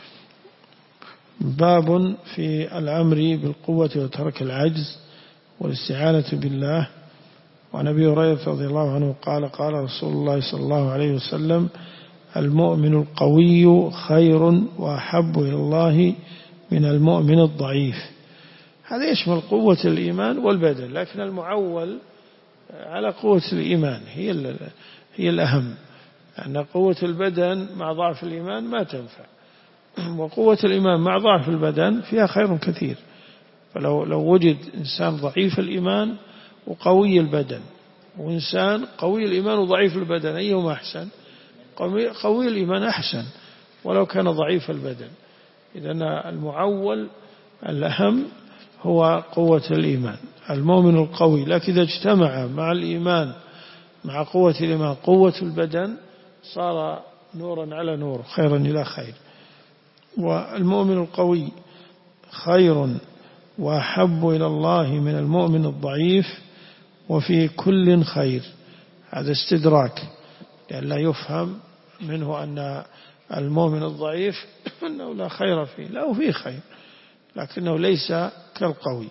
باب في الأمر بالقوة وترك العجز والاستعانة بالله. وعن أبي هريرة رضي الله عنه قال قال رسول الله صلى الله عليه وسلم: المؤمن القوي خير وأحب إلى الله من المؤمن الضعيف. هذا يشمل قوة الإيمان والبدن، لكن المعول على قوة الإيمان هي هي الأهم، أن قوة البدن مع ضعف الإيمان ما تنفع، وقوة الإيمان مع ضعف البدن فيها خير كثير. فلو لو وجد إنسان ضعيف الإيمان وقوي البدن، وإنسان قوي الإيمان وضعيف البدن، أيهما أحسن؟ قوي الإيمان أحسن ولو كان ضعيف البدن. إذن المعول الأهم هو قوة الإيمان. المؤمن القوي، لكن إذا اجتمع مع الإيمان مع قوة الإيمان قوة البدن صار نورا على نور، خيرا إلى خير. والمؤمن القوي خير وأحب إلى الله من المؤمن الضعيف، وفي كل خير. هذا استدراك، لأن لا يفهم منه أن المؤمن الضعيف أنه لا خير فيه، لا فيه خير، لكنه ليس كالقوي.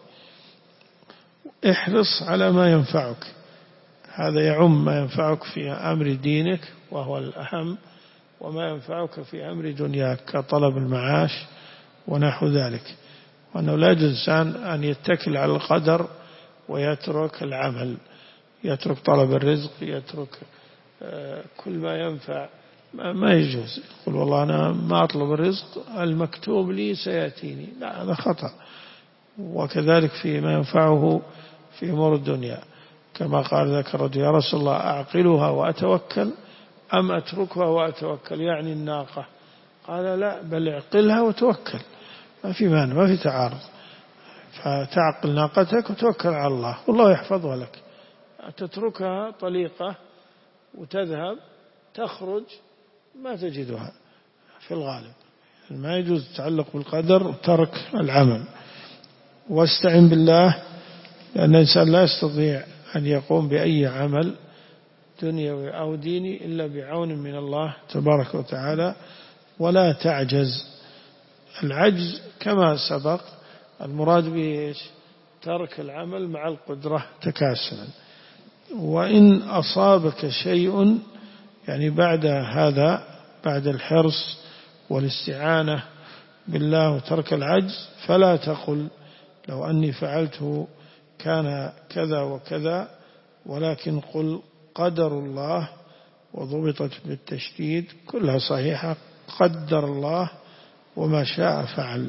احرص على ما ينفعك، هذا يعم ما ينفعك في أمر دينك وهو الأهم، وما ينفعك في أمر دنياك كطلب المعاش ونحو ذلك. وأنه لا يجوز الإنسان أن يتكل على القدر ويترك العمل، يترك طلب الرزق، يترك كل ما ينفع، ما يجوز. يقول والله أنا ما أطلب الرزق، المكتوب لي سيأتيني، لا، هذا خطأ. وكذلك في ما ينفعه في أمور الدنيا، كما قال ذاك الرجل: يا رسول الله أعقلها وأتوكل أم أتركها وأتوكل، يعني الناقة. قال: لا، بل اعقلها وتوكل، ما في مانع، ما في تعارض. فتعقل ناقتك وتوكل على الله والله يحفظها لك. تتركها طليقة وتذهب تخرج ما تجدها في الغالب. ما يجوز التعلق بالقدر وترك العمل. واستعن بالله، لأن الإنسان لا يستطيع أن يقوم بأي عمل دنيوي أو ديني إلا بعون من الله تبارك وتعالى. ولا تعجز. العجز كما سبق المراد به ترك العمل مع القدرة تكاسلا. وإن أصابك شيء يعني بعد هذا، بعد الحرص والاستعانة بالله وترك العجز، فلا تقل لو أني فعلته كان كذا وكذا، ولكن قل قدر الله، وضبطت بالتشديد، كلها صحيحة. قدر الله وما شاء فعل.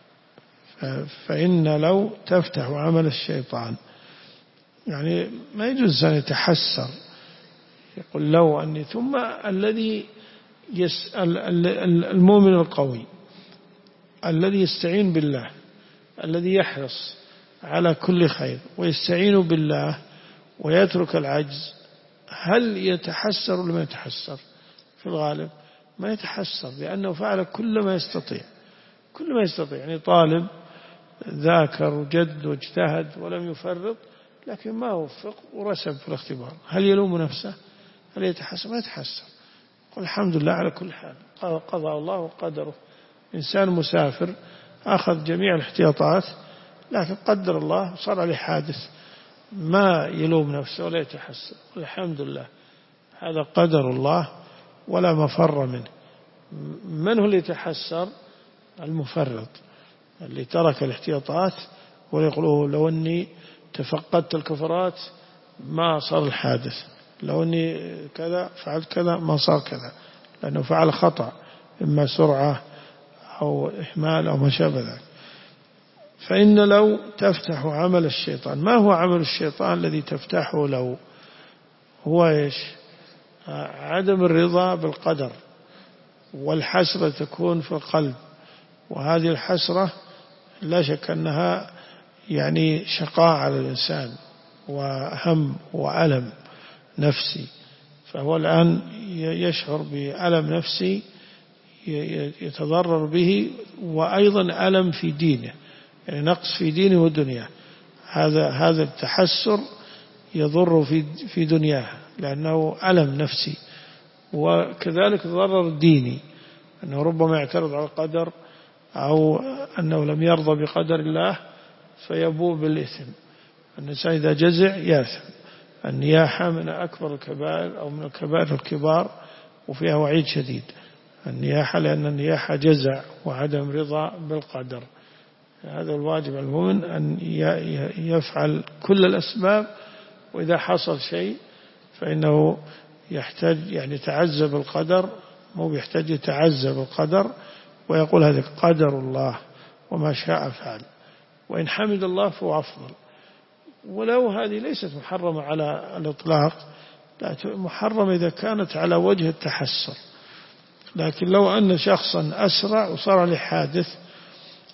فإن لو تفتح عمل الشيطان، يعني ما يجوز أن يتحسر، يقول لو أني. ثم الذي يسأل المؤمن القوي الذي يستعين بالله، الذي يحرص على كل خير ويستعين بالله ويترك العجز، هل يتحسر ولا ما يتحسر؟ في الغالب ما يتحسر، لأنه فعل كل ما يستطيع، كل ما يستطيع. يعني طالب ذاكر وجد واجتهد ولم يفرط، لكن ما وفق ورسب في الاختبار، هل يلوم نفسه؟ هل يتحسر؟ ما يتحسر. قل الحمد لله على كل حال، قضى الله وقدره. إنسان مسافر أخذ جميع الاحتياطات، لكن قدر الله صار عليه حادث، ما يلوم نفسه ولا يتحسر، الحمد لله، هذا قدر الله ولا مفر منه. من هو اللي يتحسر؟ المفرط، اللي ترك الاحتياطات ويقول لو أني تفقدت الكفرات ما صار الحادث، لو أني كذا فعلت كذا ما صار كذا، لأنه فعل خطأ، إما سرعة أو إهمال أو ما شابه ذلك. فإن لو تفتح عمل الشيطان. ما هو عمل الشيطان الذي تفتحه لو؟ هو إيش؟ عدم الرضا بالقدر، والحسرة تكون في القلب، وهذه الحسرة لا شك أنها يعني شقاء على الإنسان وهم وألم نفسي. فهو الآن يشعر بألم نفسي يتضرر به، وأيضا ألم في دينه، يعني نقص في دينه ودنياه. هذا هذا التحسر يضر في في دنياه، لأنه ألم نفسي. وكذلك ضرر ديني، أنه ربما يعترض على القدر، أو أنه لم يرضى بقدر الله فيبوء بالإثم. الإنسان إذا جزع ياثم. النياحة من أكبر الكبائر أو من الكبائر الكبار، وفيها وعيد شديد النياحة، لأن النياحة جزع وعدم رضا بالقدر. هذا الواجب على المؤمن أن يفعل كل الأسباب، وإذا حصل شيء فإنه يحتاج يعني يتعذب القدر، مو بيحتاج يتعذب القدر، ويقول هذا قدر الله وما شاء فعل. وإن حمد الله فهو أفضل. ولو هذه ليست محرمة على الإطلاق، لا، محرمة إذا كانت على وجه التحسر. لكن لو أن شخصا أسرع وصار له حادث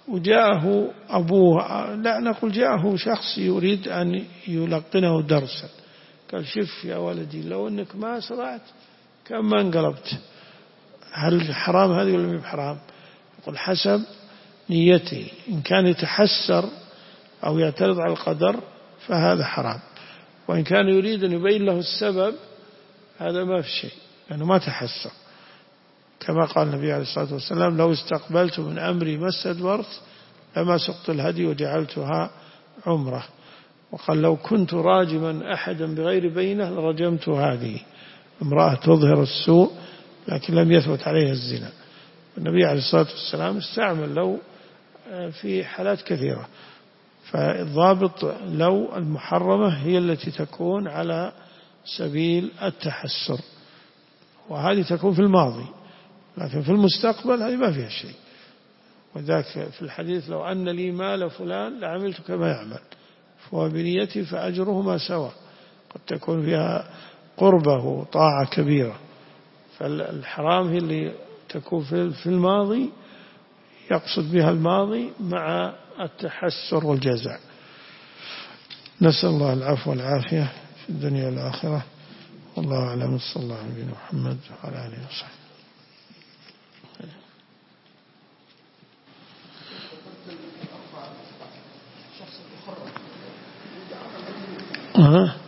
وجاءه أبوه، لا نقول جاءه شخص يريد أن يلقنه درسا، قال شف يا ولدي لو أنك ما أسرعت كان ما انقلبت، هل حرام هذه ولا مو بحرام؟ يقول حسب نيته، إن كان يتحسر أو يعترض على القدر فهذا حرام، وإن كان يريد أن يبين له السبب هذا ما في شيء لأنه ما تحسر، كما قال النبي عليه الصلاة والسلام لو استقبلت من أمري ما استدبرت لما سقت الهدي وجعلتها عمره، وقال لو كنت راجما أحدا بغير بينه لرجمت هذه امرأة تظهر السوء لكن لم يثبت عليها الزنا. النبي عليه الصلاة والسلام استعمل لو في حالات كثيرة، فالضابط لو المحرمة هي التي تكون على سبيل التحسر، وهذه تكون في الماضي، لكن في المستقبل هذه ما فيها شيء. وذاك في الحديث لو أن لي مال فلان لعملت كما يعمل فهو بنيتي فأجرهما سواء، قد تكون فيها قربة وطاعة كبيرة، فالحرام هي اللي تكون في الماضي يقصد بها الماضي مع التحسر والجزع. نسأل الله العفو والعافية في الدنيا والآخرة، والله أعلم. صلى الله عليه وسلم محمد وعلى آله وصحبه. أه